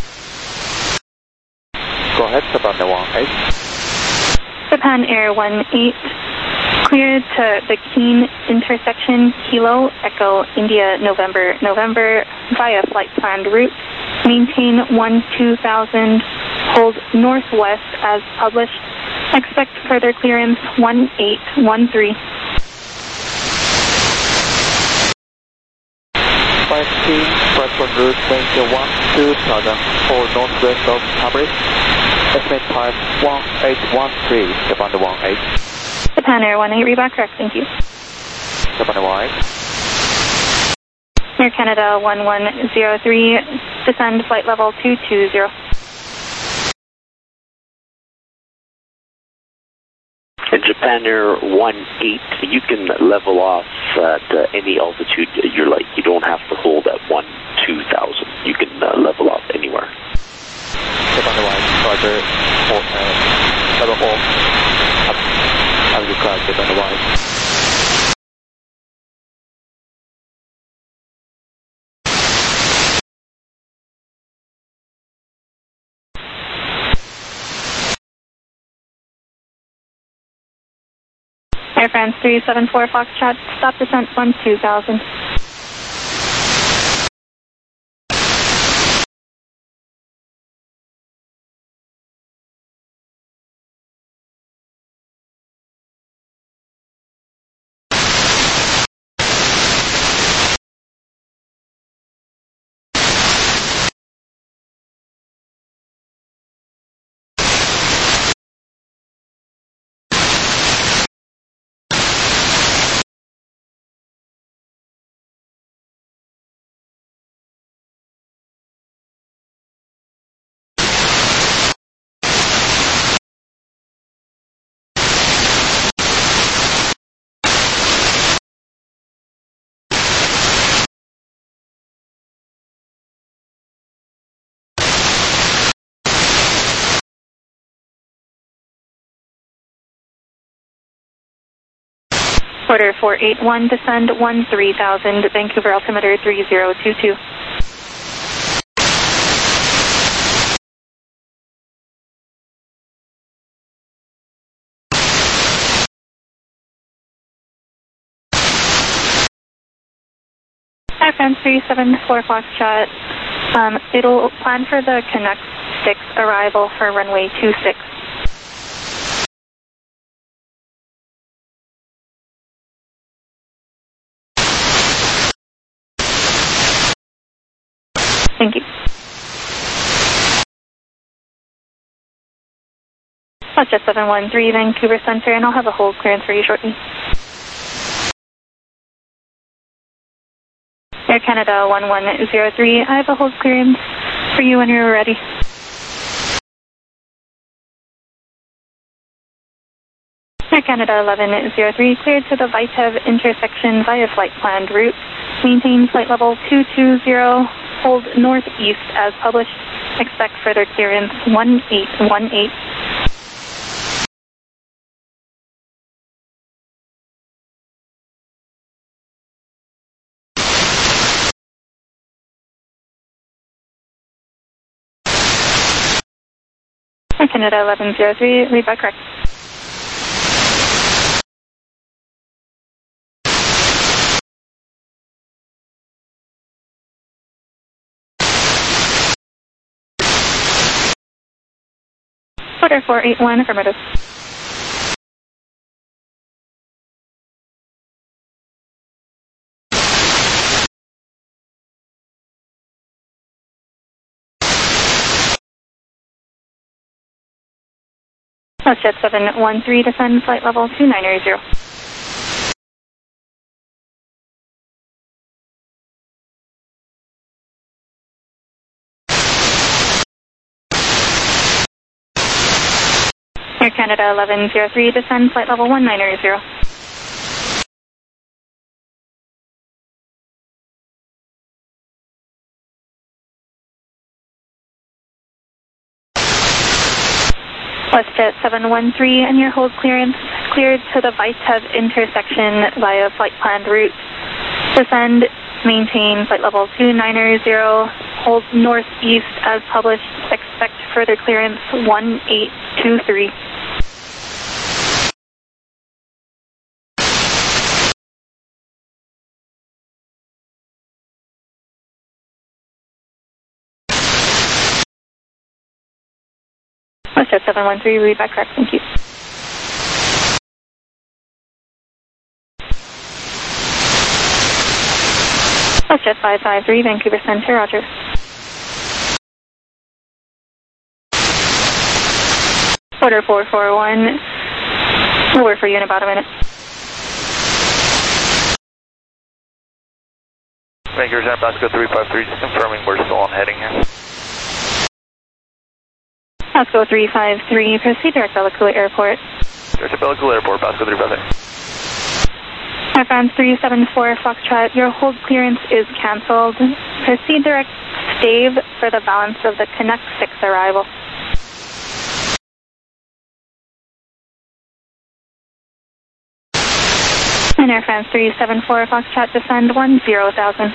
Go ahead, Japan Air one eight. Japan Air one eight, cleared to the Keene intersection, Kilo, Echo, India, November, November, via flight planned route. Maintain one two thousand, hold northwest as published. Expect further clearance one eight one three. five T, flight planned route, Vancouver one two thousand, hold northwest of published. Estimate time one eight one three, Japan Air one eight. Japan Air one eight, read back correct, thank you. Japan Air one eight. Air Canada one one zero three, Descend flight level two two zero. Japan Air one eight, you can level off at uh, any altitude you're like. You don't have to hold at one two thousand. You can uh, level off anywhere. Japan Air one, Roger, four, uh, level four, up, I'm required, Japan Air one. Air France three seven four Foxtrot, stop descent one two thousand. Order four eight one, descend one three thousand, Vancouver altimeter three zero two two. Air France three seven four Foxtrot, um, it'll plan for the Connect six arrival for runway two six. Thank you. Jet seven one three, Vancouver Center, and I'll have a hold clearance for you shortly. Air Canada one one zero three, I have a hold clearance for you when you're ready. Air Canada eleven zero three, cleared to the Vitev intersection via flight planned route. Maintain flight level two two zero, hold northeast as published. Expect further clearance one eight one eight. Air Canada eleven zero three, read back correct. Order four eight one, affirmative. Jet seven one three, descend flight level two nine zero. Air Canada eleven zero three, descend flight level one nine zero. WestJet seven one three, and your hold clearance cleared to the Vitev intersection via flight planned route. Descend, maintain flight level two nine zero, hold northeast as published. Expect further clearance one eight two three. WestJet seven one three, read back correct, thank you. WestJet five five three, Vancouver Center, roger. Order four four one, we'll work for you in about a minute. Vancouver Center, Pasco three five three, just confirming we're still on heading here. Pasco three five three, proceed direct Bella Coola Airport. Direct to Bella Coola Airport, Pasco three five three. Air France three seven four Foxtrot, your hold clearance is cancelled. Proceed direct Stave for the balance of the Connect six arrival. And Air France three seven four Foxtrot, descend one zero thousand.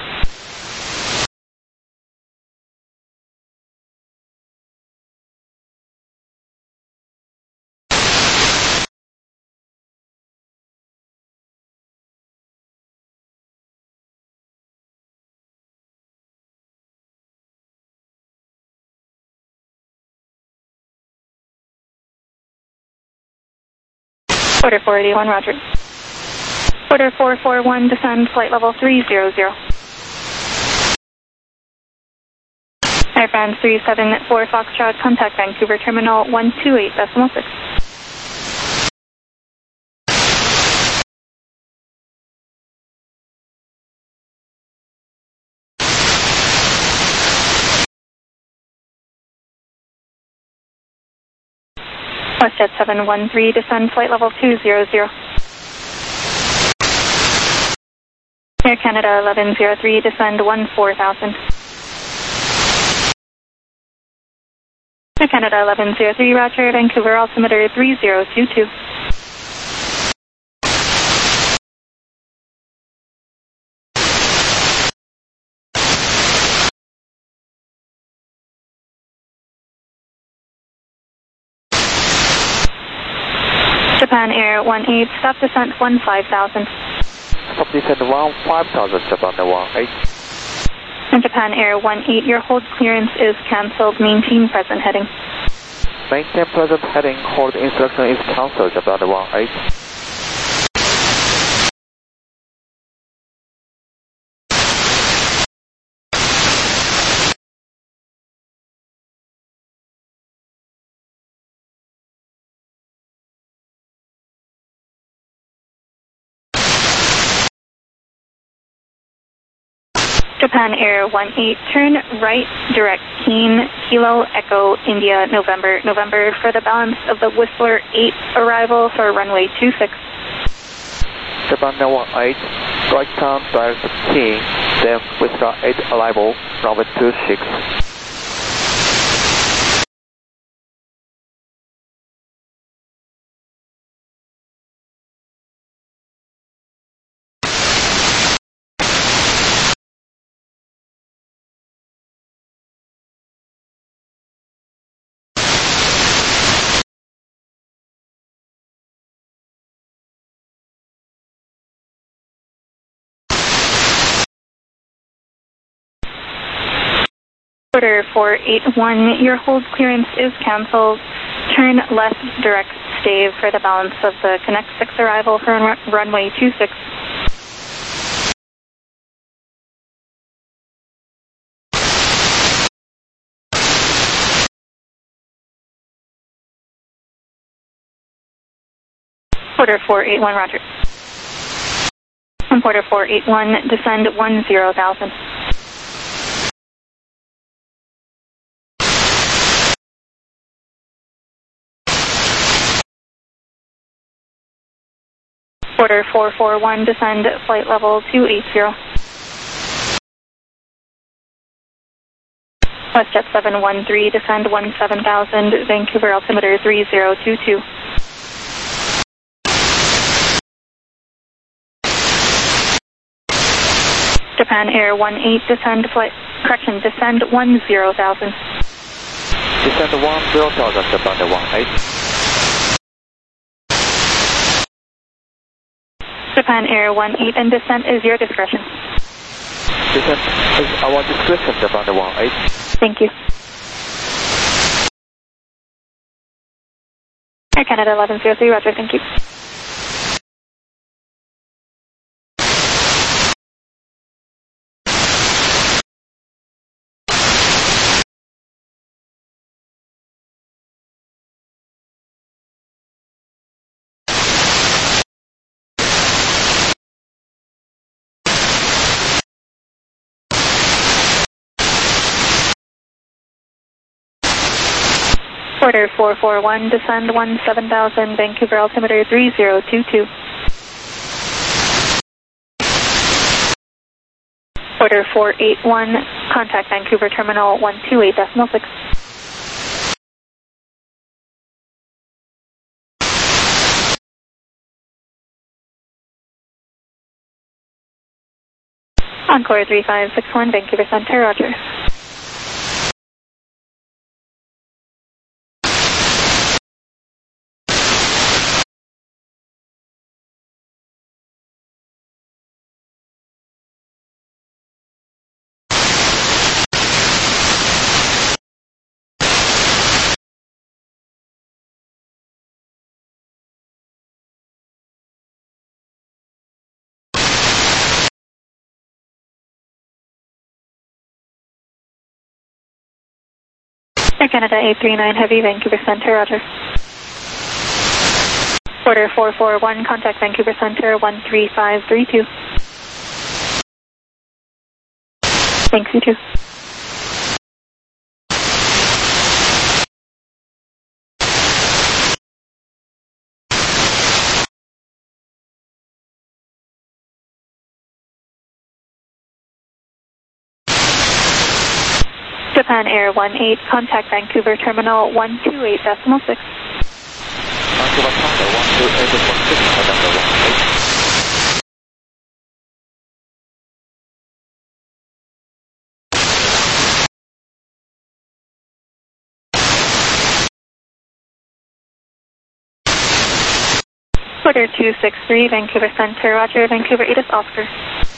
Order four eighty-one, roger. Order four four one, descend flight level three zero zero. Air France three seven four Foxtrot, contact Vancouver Terminal one two eight decimal six. WestJet seven one three, descend flight level two zero zero. Air Canada eleven oh three, descend one four thousand. Air Canada eleven oh three, roger, Vancouver altimeter three zero two two. Japan Air one eight, stop descent one five thousand. Stop descent one five thousand, Japan Air one eight. And Japan Air one eight, your hold clearance is cancelled. Maintain present heading. Maintain present heading, hold instruction is cancelled, Japan Air one eight. Japan Air one eight, turn right direct Keen, Kilo Echo India November November for the balance of the Whistler eight arrival for runway two six. Japan Air one eight, right turn direct Keen, then Whistler eight arrival, runway two six. Order four eight one, your hold clearance is cancelled. Turn left direct Stave for the balance of the Connect six arrival for run runway two six. Order four eight one, roger. And Porter four eight one, descend one zero thousand. Order four four one, descend flight level two eight zero. WestJet seven one three, descend one seven thousand, Vancouver altimeter three zero two two. Japan Air one eight, descend flight, correction, descend one zero thousand. Descend one zero thousand, Japan Air one eight. Japan Air one eight, and descent is your discretion. Descent is our discretion, Japan Air one eight. Thank you. Air Canada eleven oh three, roger, thank you. Order four four one, descend one seven thousand, Vancouver altimeter three zero two two. Order four eight one, contact Vancouver terminal one two eight decimal six. Encore three five six one, Vancouver Center, roger. Air Canada eight three nine Heavy, Vancouver Center, roger. Order four four one, contact Vancouver Center one three five three two. Thanks, you too. Japan Air one eight, contact Vancouver terminal one two eight decimal six. Vancouver Tower one two eight decimal six, November one eight. Order two six three, Vancouver Center, roger, Vancouver Edith Oscar.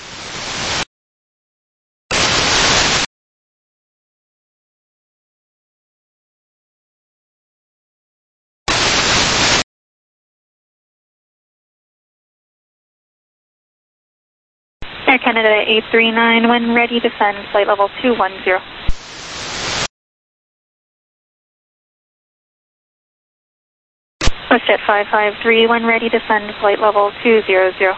Air Canada eight three nine, when ready, descend flight level two one zero. WestJet five five three, when ready, descend flight level two zero zero.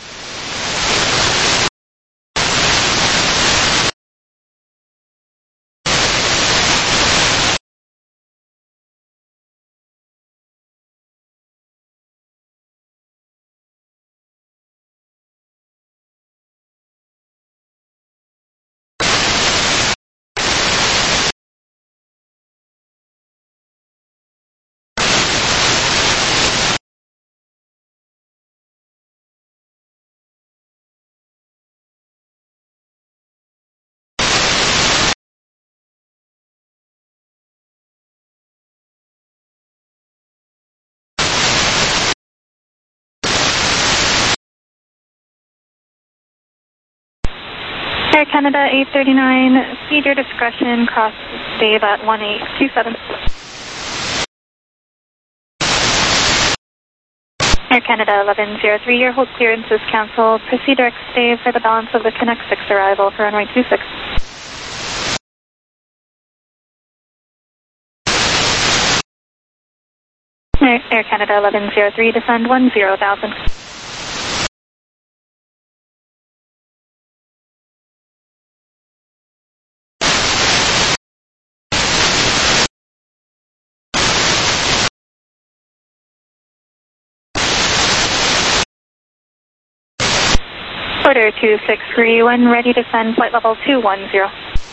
Air Canada eight thirty nine, speed your discretion, cross Dave at one eight two seven. Air Canada eleven zero three, your hold clearance is cancelled. Proceed direct Dave for the balance of the Connect six arrival for runway two six. Air, Air Canada eleven zero three, descend one zero thousand. Order two six three, when ready, descend flight level two one zero.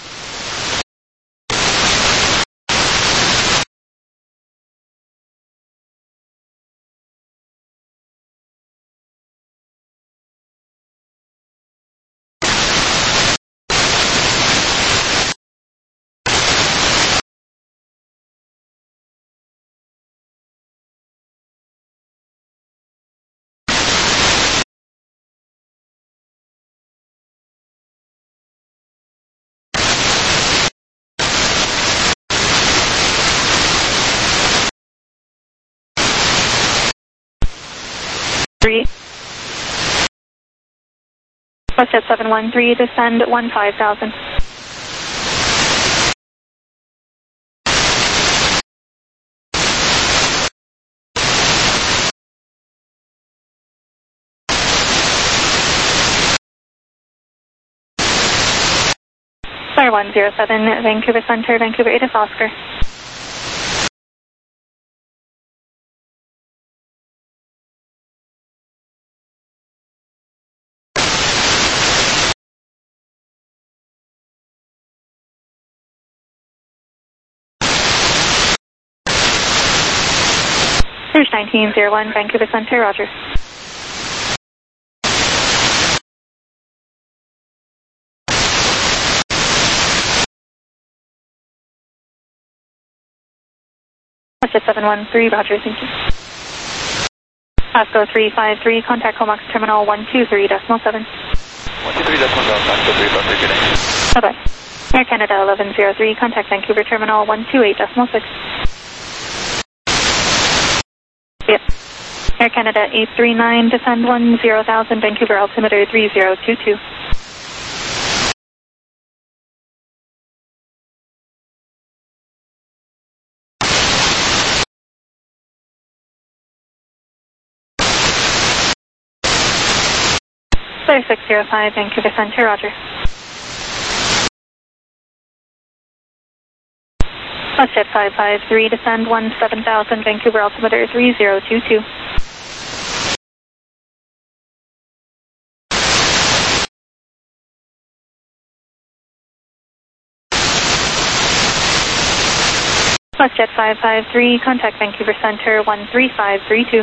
Three. WestJet seven one three, descend one five thousand. Fire one zero seven, Vancouver Center, Vancouver Edith Oscar. Rouge nineteen zero one, Vancouver Center, roger. Westjet seven one three, roger, thank you. Pasco three five three, contact Comox Terminal one two three decimal seven. one two three decimal seven, Pasco three five three, good day. Bye-bye. Air Canada eleven zero three, contact Vancouver Terminal one two eight decimal six. Yep. Air Canada eight three nine, descend one zero thousand, Vancouver altimeter three zero two two. Clear six zero five, Vancouver Center, roger. Westjet five five three, descend one seven thousand, Vancouver altimeter three zero two two. Westjet five five three, contact Vancouver Center one three five three two.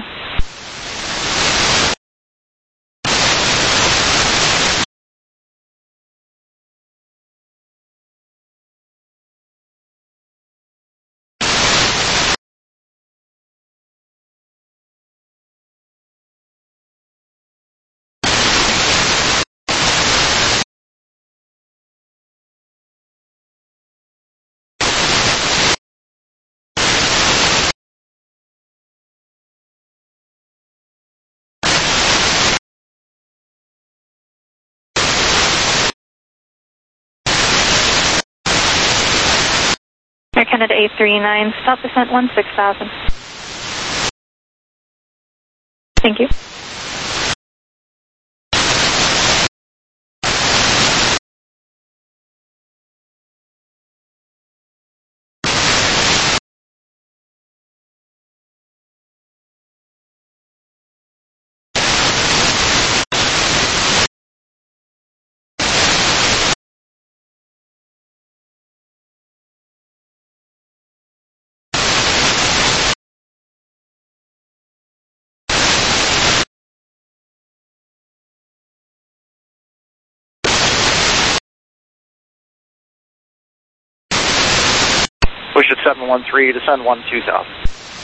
Air Canada eight three nine, stop descent one six thousand. Thank you. Push at seven one three, descend one two thousand.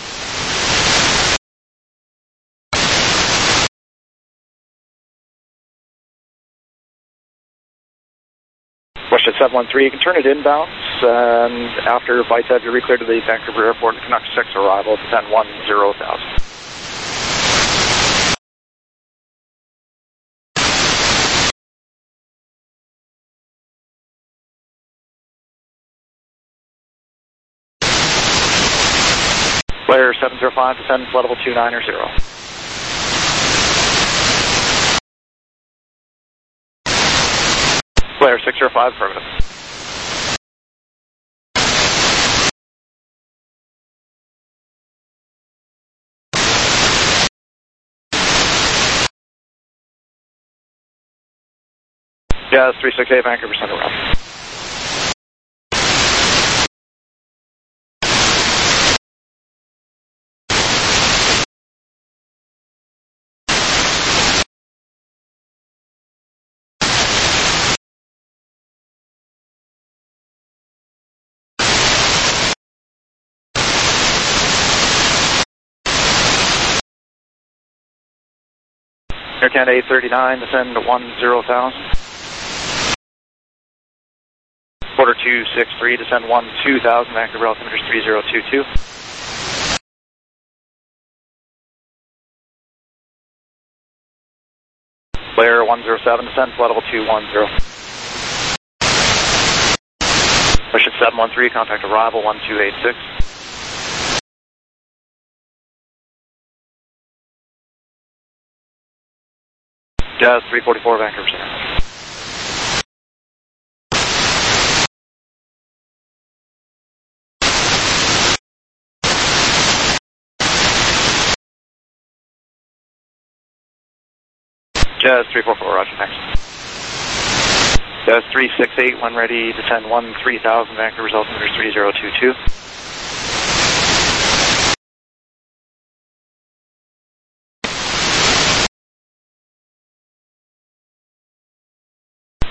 Push at seven one three, you can turn it inbound, and after flight's edge, you're recleared to the Vancouver Airport and Canuck six arrival, descend one zero thousand. Flare seven zero five, descend flight level two nine zero. Flare six zero five, affirmative. Jazz three six eight, Vancouver Center round. Air Canada eight thirty nine, descend to one zero thousand. Quarter two six three, descend one two thousand, Vancouver altimeter three zero two two. Flare one zero seven, descend flight level two one zero. Push at seven one three, contact arrival one two eight six. Jazz three forty-four, Vancouver Center. Jazz three four four, roger, thanks. Jazz three six eight, when ready, descend one three thousand, Vancouver's altimeter three zero two two.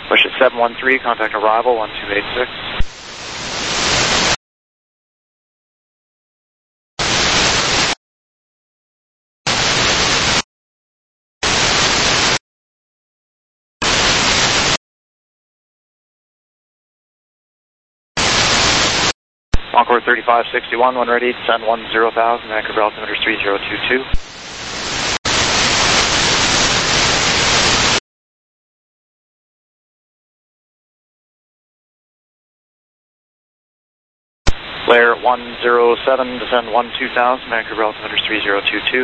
Wish at seven one three, contact arrival one two eight six. Encore thirty-five sixty-one, when ready, descend one zero thousand, Vancouver altimeter three zero two two. Layer one zero seven, descend one two thousand, Vancouver altimeter three zero two two.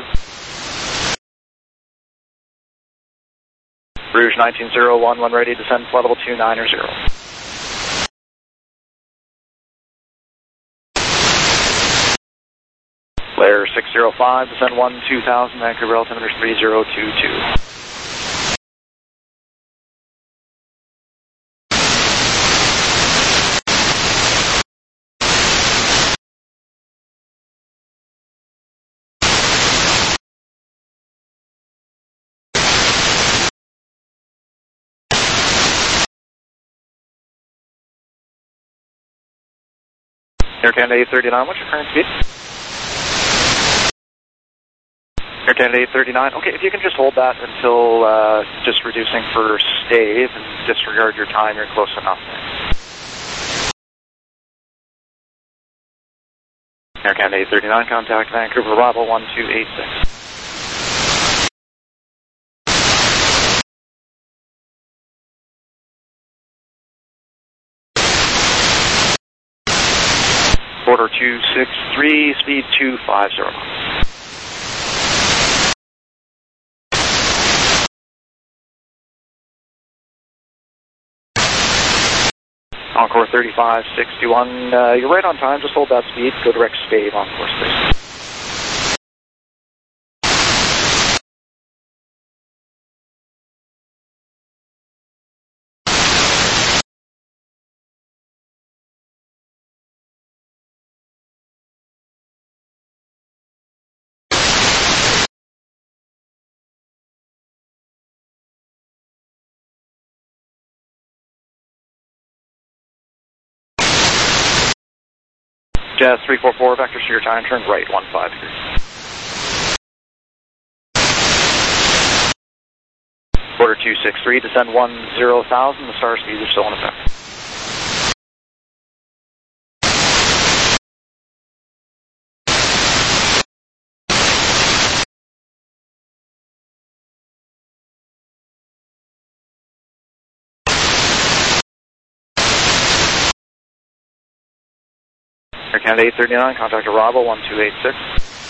Rouge nineteen oh one, when ready, descend flight level two nine zero. Layer six zero five, descend one two thousand, Vancouver altimeter three zero two two. Air Canada eight thirty-nine, what's your current speed? Air Canada eight thirty-nine, okay, if you can just hold that until uh, just reducing for stave and disregard your time, you're close enough. Air Canada eight thirty-nine, contact Vancouver arrival one two eight six. Order two six three, speed two five zero. Encore thirty-five sixty-one, uh, you're right on time, just hold that speed, go direct stave on course please. Jazz three four four, vector to your time, turn right one five degrees. Order two six three, descend one zero thousand, the star speeds are still in effect. Air Canada eight thirty-nine, contact arrival one two eight six.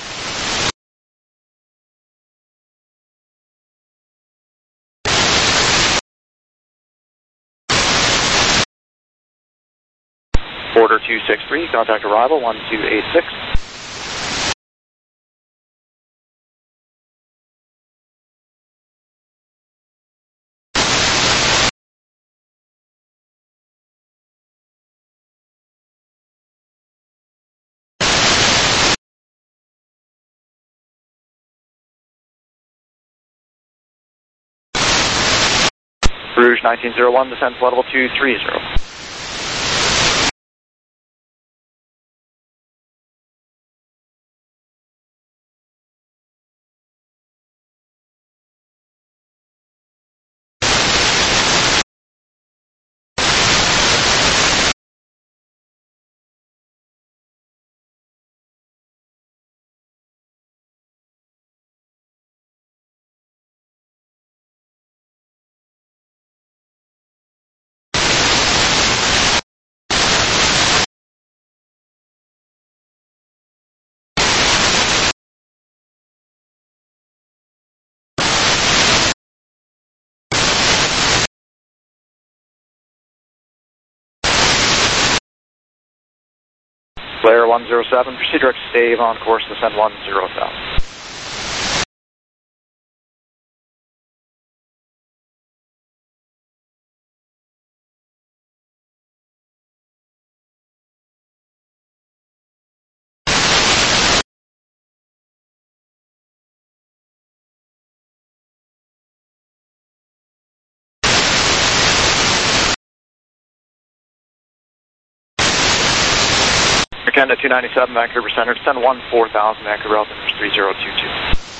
Order two six three, contact arrival one two eight six. Rouge nineteen oh one, descend flight level two three zero. Flare one zero seven, proceed direct stave on course, descend one zero thousand. Canada two ninety-seven, Vancouver Center, descend one four thousand, Vancouver altimeter three zero two two.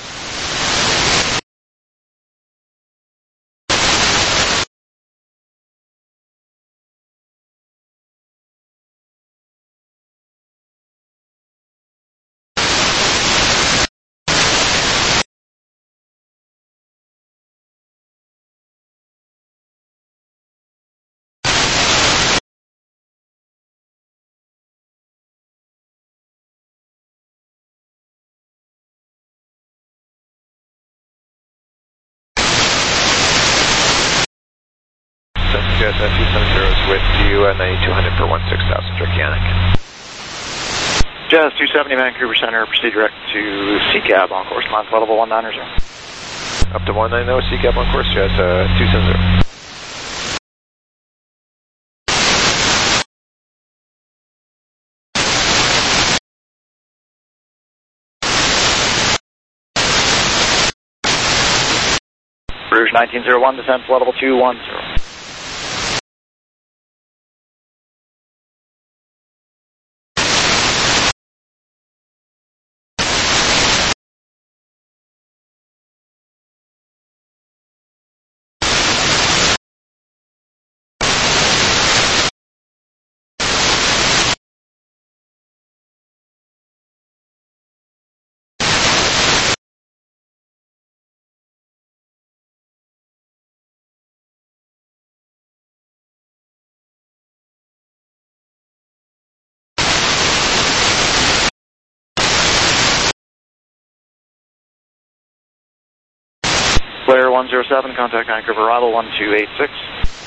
J S F two seventy is with you and then two hundred for one six thousand, direct Yannick. Jazz two seventy, Vancouver Center, proceed direct to C CAB on course, climb flight level one nine zero. Up to one nine zero, C CAB on course, Jazz uh, two seventy. Rouge nineteen oh one, descend flight level two one zero. Player one zero seven, contact Vancouver arrival one two eight six.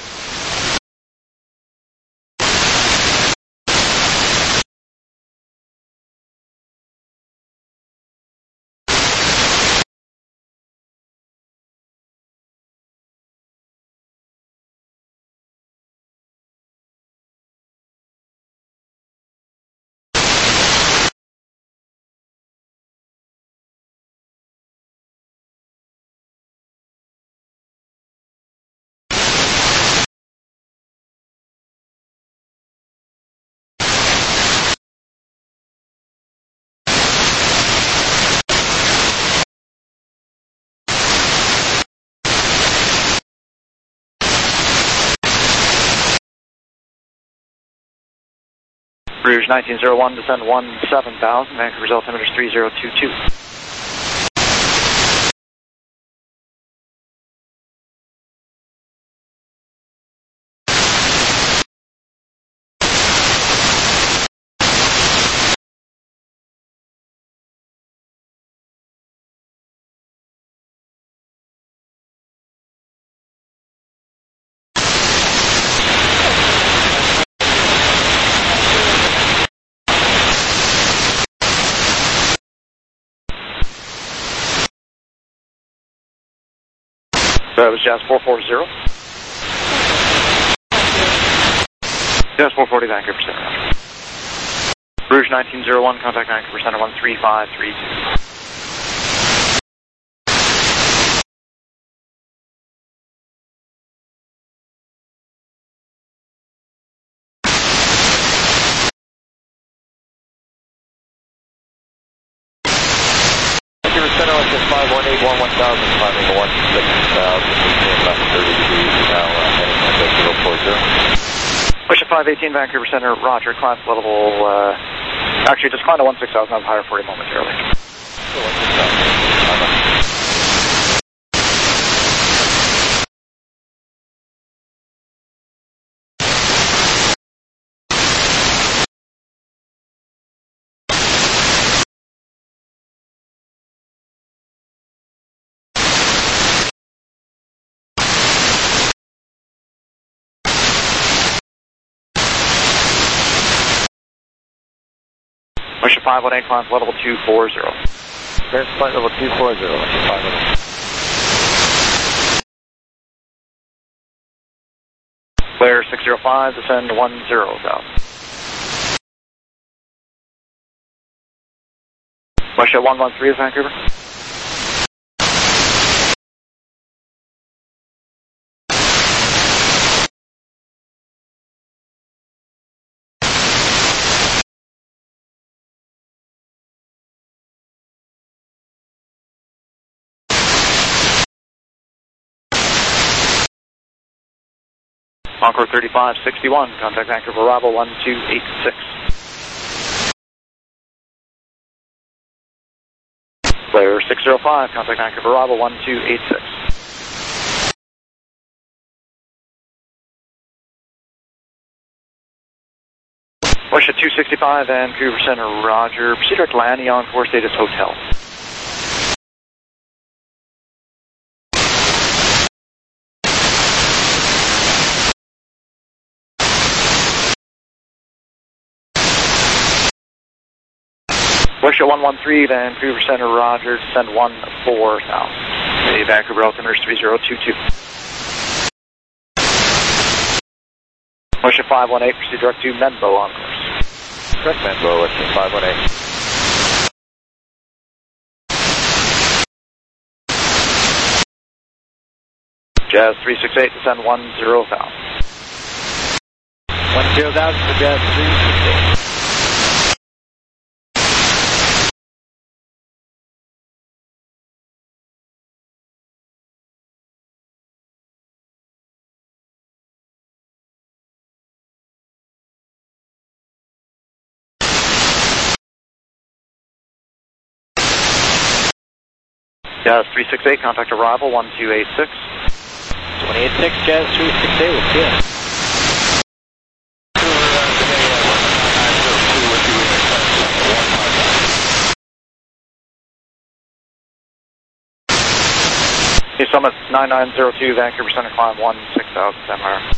Rouge nineteen oh one, descend one seven thousand, Vancouver's altimeter is three zero two two. That was Jazz four forty. Jazz four forty, Vancouver Center. Rouge nineteen oh one, contact Vancouver Center one three five three two. Vancouver Center, like this five one eight one one thousand, climbing one six thousand, about thirty degrees, now uh, heading one zero four zero. Push at five eighteen, Vancouver Center, roger, climb to level, uh, actually just climb to one six thousand, I'll higher for you momentarily. So one six thousand. Push at five one eight, climb to level two four zero. There's flight level two four zero, five one eight. Player six zero five, descend one zero thousand. Push at one one three, Vancouver. Encore thirty-five sixty-one, contact Vancouver arrival one two eight six. Player six zero five, contact Vancouver arrival one two eight six. Wish at two sixty-five, Vancouver Center, roger. Proceed direct landing on course, status hotel. Wish at one one three, Vancouver Center, roger. Descend one four south. The Vancouver altimeter is three zero two two. Wish at five one eight, proceed direct to Menbo on course. Correct, Menbo, Wish at five one eight. Jazz three six eight, descend one zero south. one zero thousand for Jazz three six eight. Jazz three six eight, contact arrival one two eight six. one eight six, Jazz three six eight, we'll see you. Hey, Summit nine nine zero two, Vancouver Center, climb one six thousand M R.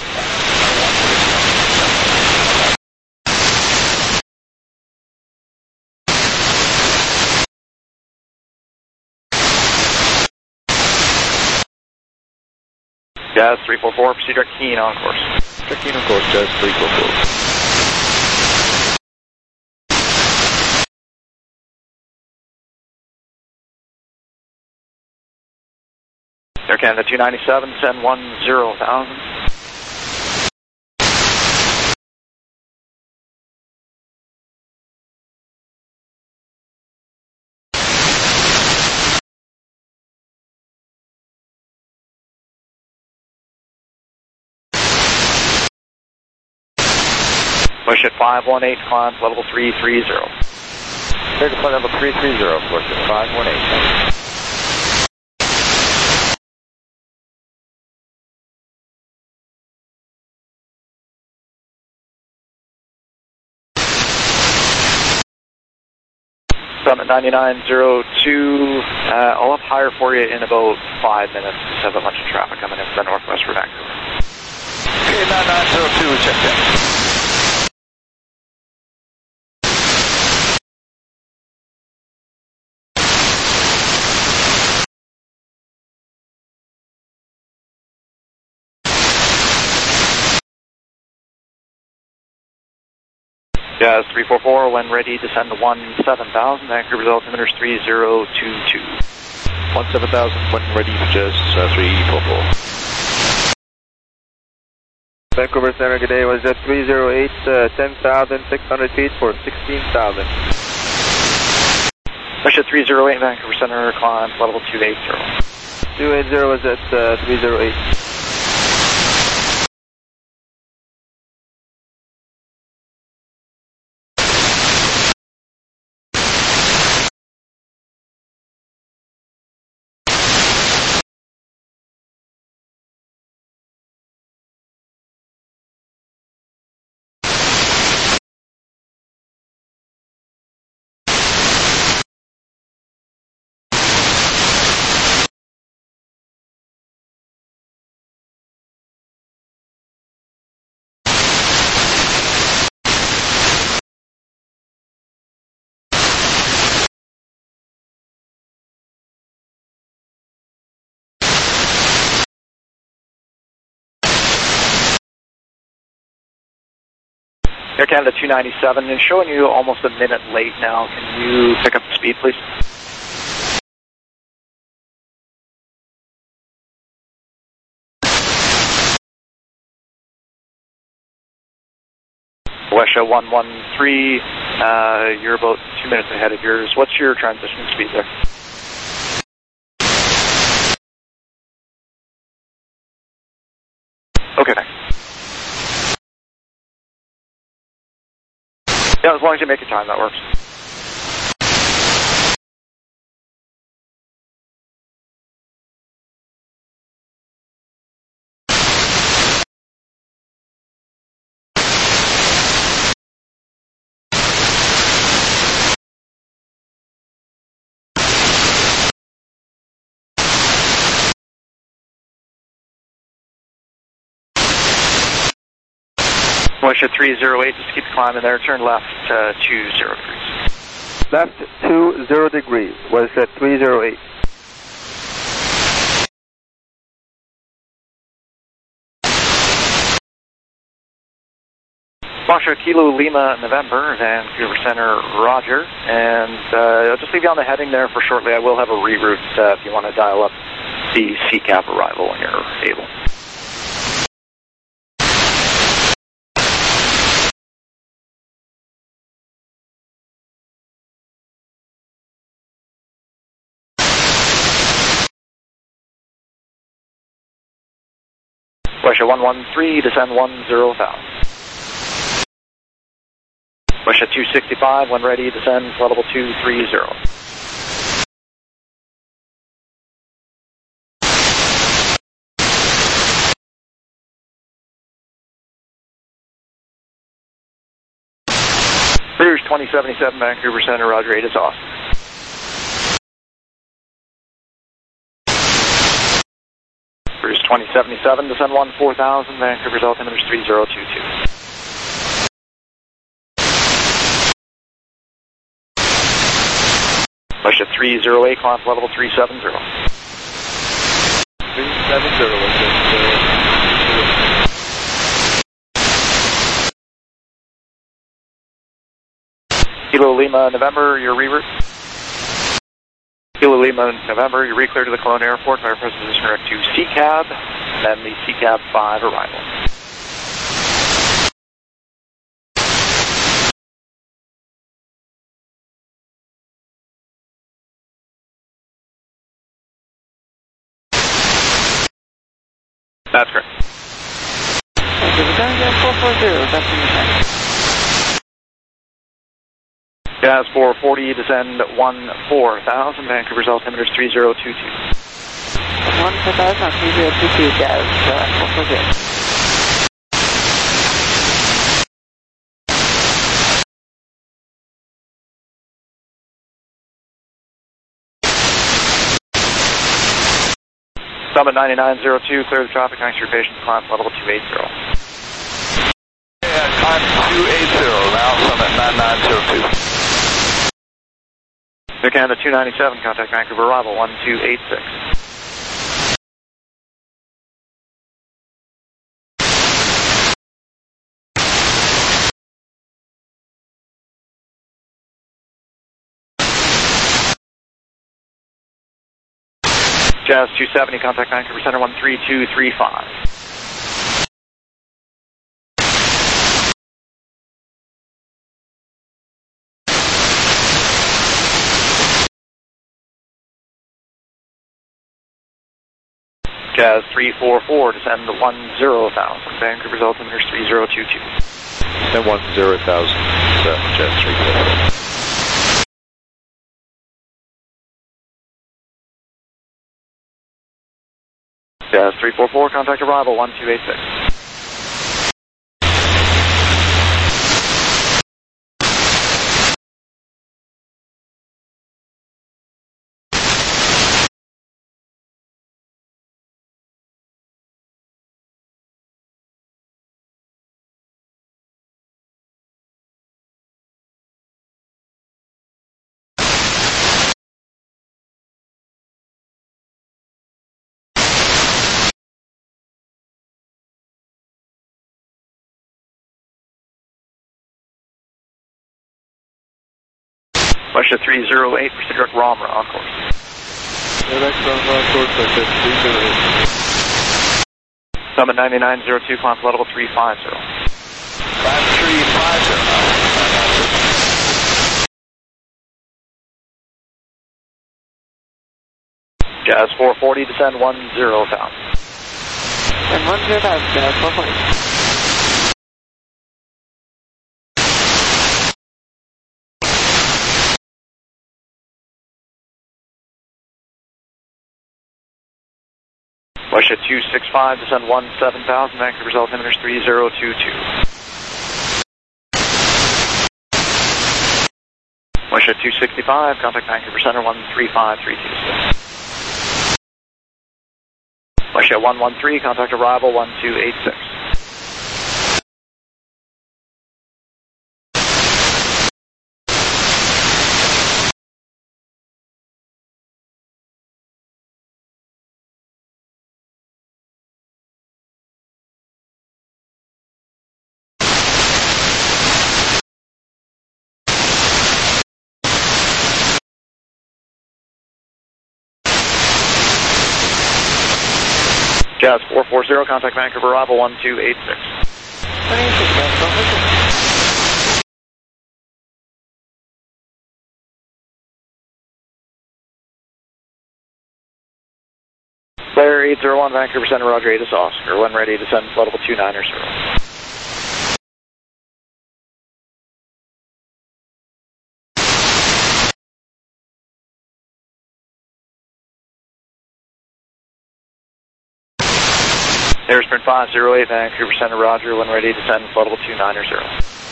Jazz three four four, proceed direct Keene on course. Direct Keene on course, Jazz three four four. Air Canada two ninety-seven, send one zero thousand. Push at five one eight, climb level three three zero. Take a flight level three three zero, push at five one eight. Summit ninety-nine zero two, uh, I'll up higher for you in about five minutes. Just have a bunch of traffic coming in from the northwest for Vancouver. Okay, nine nine zero two, check in. Jazz three four four, when ready, descend to one seven thousand, Vancouver's altimeter is three zero two two. one seven thousand, when ready for Jazz uh, three four four. Vancouver Center, good day, was at three zero eight, uh, ten thousand six hundred feet for sixteen thousand. Push at three zero eight, Vancouver Center, climb level two eight zero. two eight zero was at uh, three zero eight. Air Canada two ninety-seven is showing you almost a minute late now. Can you pick up the speed, please? Wesha one one three, uh, you're about two minutes ahead of yours. What's your transition speed there? Okay, thanks. Yeah, as long as you make your time, that works. Wish at three zero eight, just keep climbing there, turn left uh, two zero degrees. Left two zero degrees, was at three zero eight. Foxtrot Kilo Lima November, Vancouver Center, Roger. And uh, I'll just leave you on the heading there for shortly. I will have a reroute uh, if you want to dial up the C CAP arrival when you're able. Russia one one three, descend one zero thousand. Russia two sixty-five, when ready, descend level two three zero. Rouge twenty seventy-seven, Vancouver Center, Roger, eight is off. Rouge twenty seventy-seven, descend one four thousand, Vancouver's altimeter is three zero two two. Russia three zero eight, climb level three seven zero. three seven zero, Kilo Lima November, your reroute. Kilo Lima November, you re-clear to the Cologne Airport, fire position direct to C CAB, then the C CAB five arrival. That's correct. Thank you. Return four four zero, destination. Jazz four forty, descend one four thousand, Vancouver's altimeter is three zero two two. one four thousand, three zero two two, Jazz uh, four four zero. Summit ninety-nine zero two, clear the traffic, thanks for your patience, climb level two eight zero. Yeah, climb two eight zero, now Summit nine nine zero two. Air Canada two ninety-seven, contact Vancouver arrival one two eight six. Jazz two seventy, contact Vancouver Center one three two three five. Jazz three four four, descend to one zero thousand, Vancouver's altimeter is three zero two two. Descend one zero thousand, uh, Jazz three four four. Jazz three four four, contact arrival one two eight six. Russia three zero eight, proceed direct Romra on course. Direct Romra on course, Russia three zero eight. Summit ninety-nine zero two, climb level three five zero. Climb three five zero. Jazz four forty, descend one zero thousand. And one zero thousand, Jazz four forty. Westjet two six five, descend one seven thousand, Vancouver's altimeter is three zero two two. Westjet two sixty-five, contact Vancouver Center one three five three two. Westjet one one three, contact arrival one two eight six. Jazz four four zero, contact Vancouver arrival one two eight six. Player eight zero one, Vancouver Center, Roger, eight is Oscar. When ready, descend flight level two nine zero. Airsprint five zero eight, Vancouver Center, Roger. When ready, descend flight level two nine zero.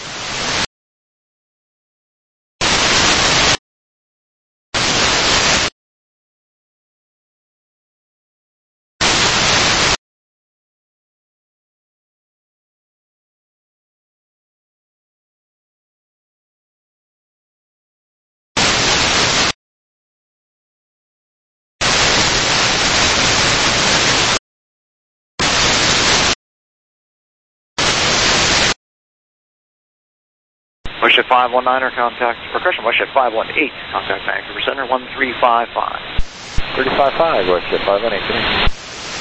Westjet five one nine, contact, percussion, Westjet five one eight, contact Vancouver Center, one three five five. three five five, Westjet five one eight, connect.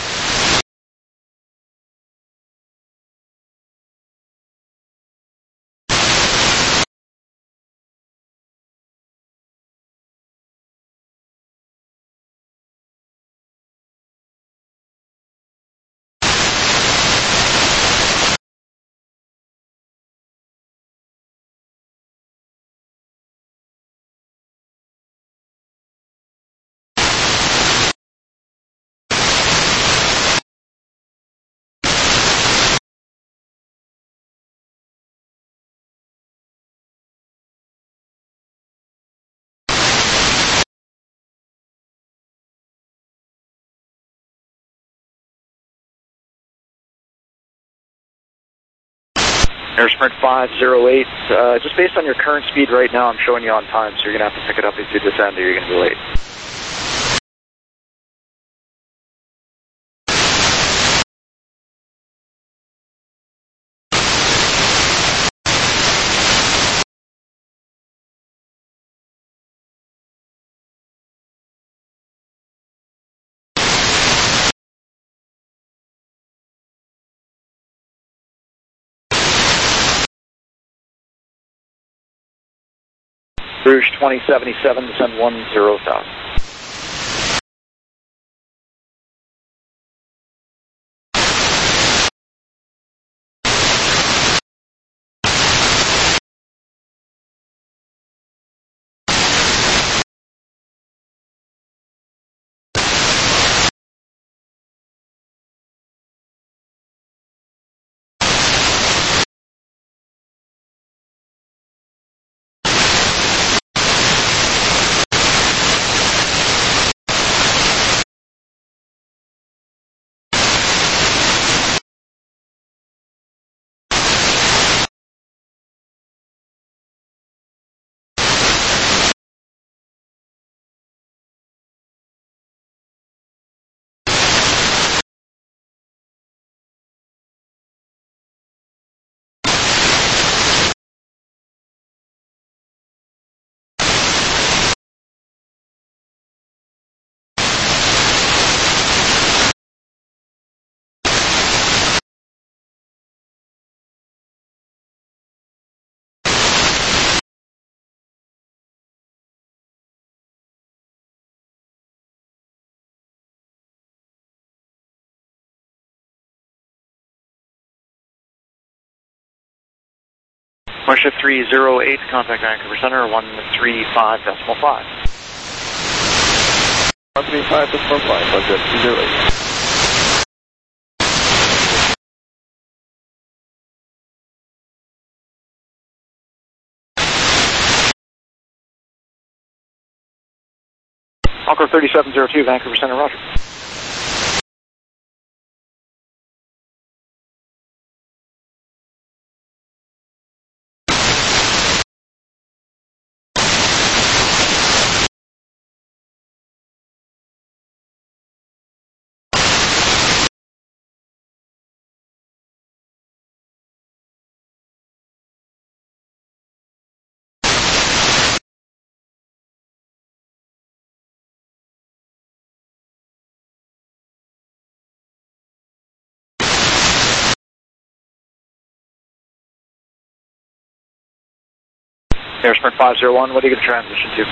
Airsprint five zero eight, uh, just based on your current speed right now, I'm showing you on time, so you're going to have to pick it up if you descend or you're going to be late. Rouge twenty seventy-seven, descend one zero thousand. Westjet three zero eight, contact Vancouver Center, one three five decimal five. one three five decimal five, Westjet three zero eight. Encore thirty-seven zero two, Vancouver Center, roger. Air Sprint five zero one, what do you get a transition to?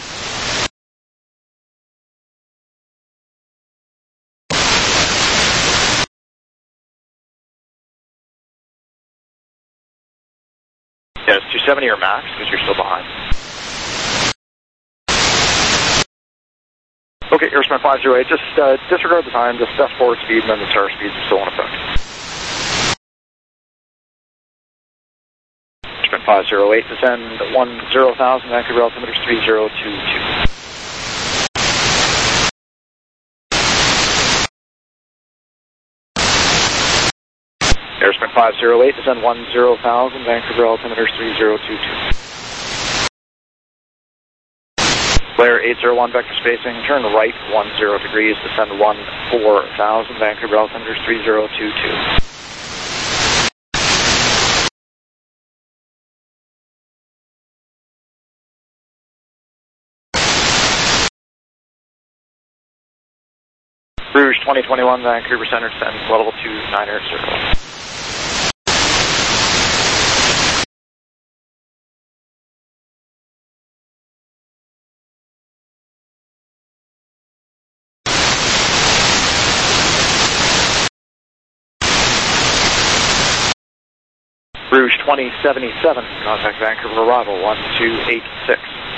Yeah, it's two seventy or max, because you're still behind. Okay, Air Sprint five zero eight, just uh, disregard the time, just test forward speed, and then the star speeds are still in effect. five zero eight, descend one zero thousand, Vancouver altimeter three zero two two. Air Sprint five zero eight, descend one zero thousand, Vancouver altimeter three zero two two. Blair eight zero one, vector spacing, turn right one zero degrees, descend one four thousand, Vancouver altimeter three zero two two. Rouge twenty twenty-one, Vancouver Center, descend level two niner zero. Rouge twenty seventy-seven, contact Vancouver arrival one two eight six.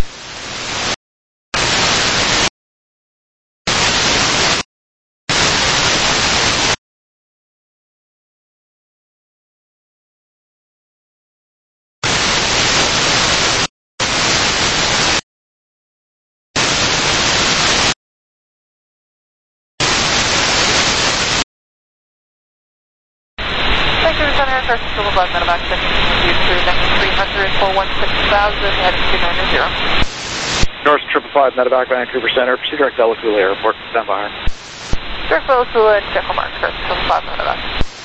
Vancouver Center, Carson Triple Five, medevac, continue to next three hundred, four one six thousand, heading two nine zero. North Triple Five, medevac, Vancouver Center, proceed direct Dela Coola Airport, stand by. Direct Dela Coola and Checkle Mark, Carson Triple Five, medevac.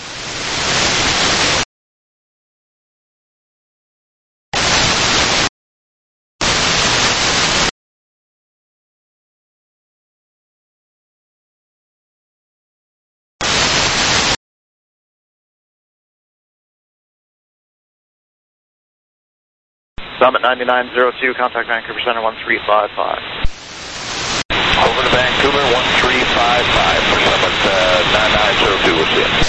Summit ninety-nine zero two, contact Vancouver Center one three five five. Over to Vancouver one three five five for Summit uh, ninety-nine zero two, we'll see you.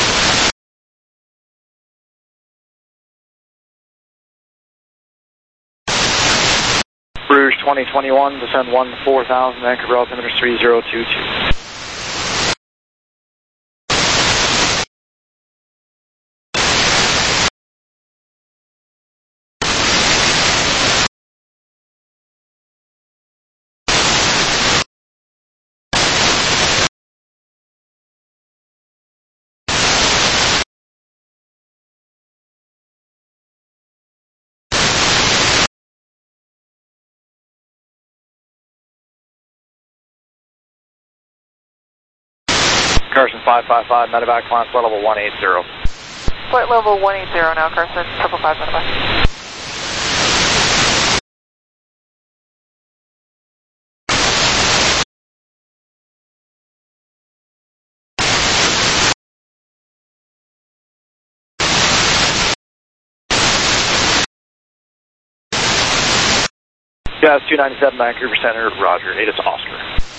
Rouge twenty twenty-one, descend one four thousand, Vancouver altimeter three zero two two. Carson five five five, medevac, climb flight level one eight zero. Flight level one eight zero now, Carson, Triple Five, medevac. Yeah, it's two ninety-seven, Vancouver Center, roger, eight, it's Oscar.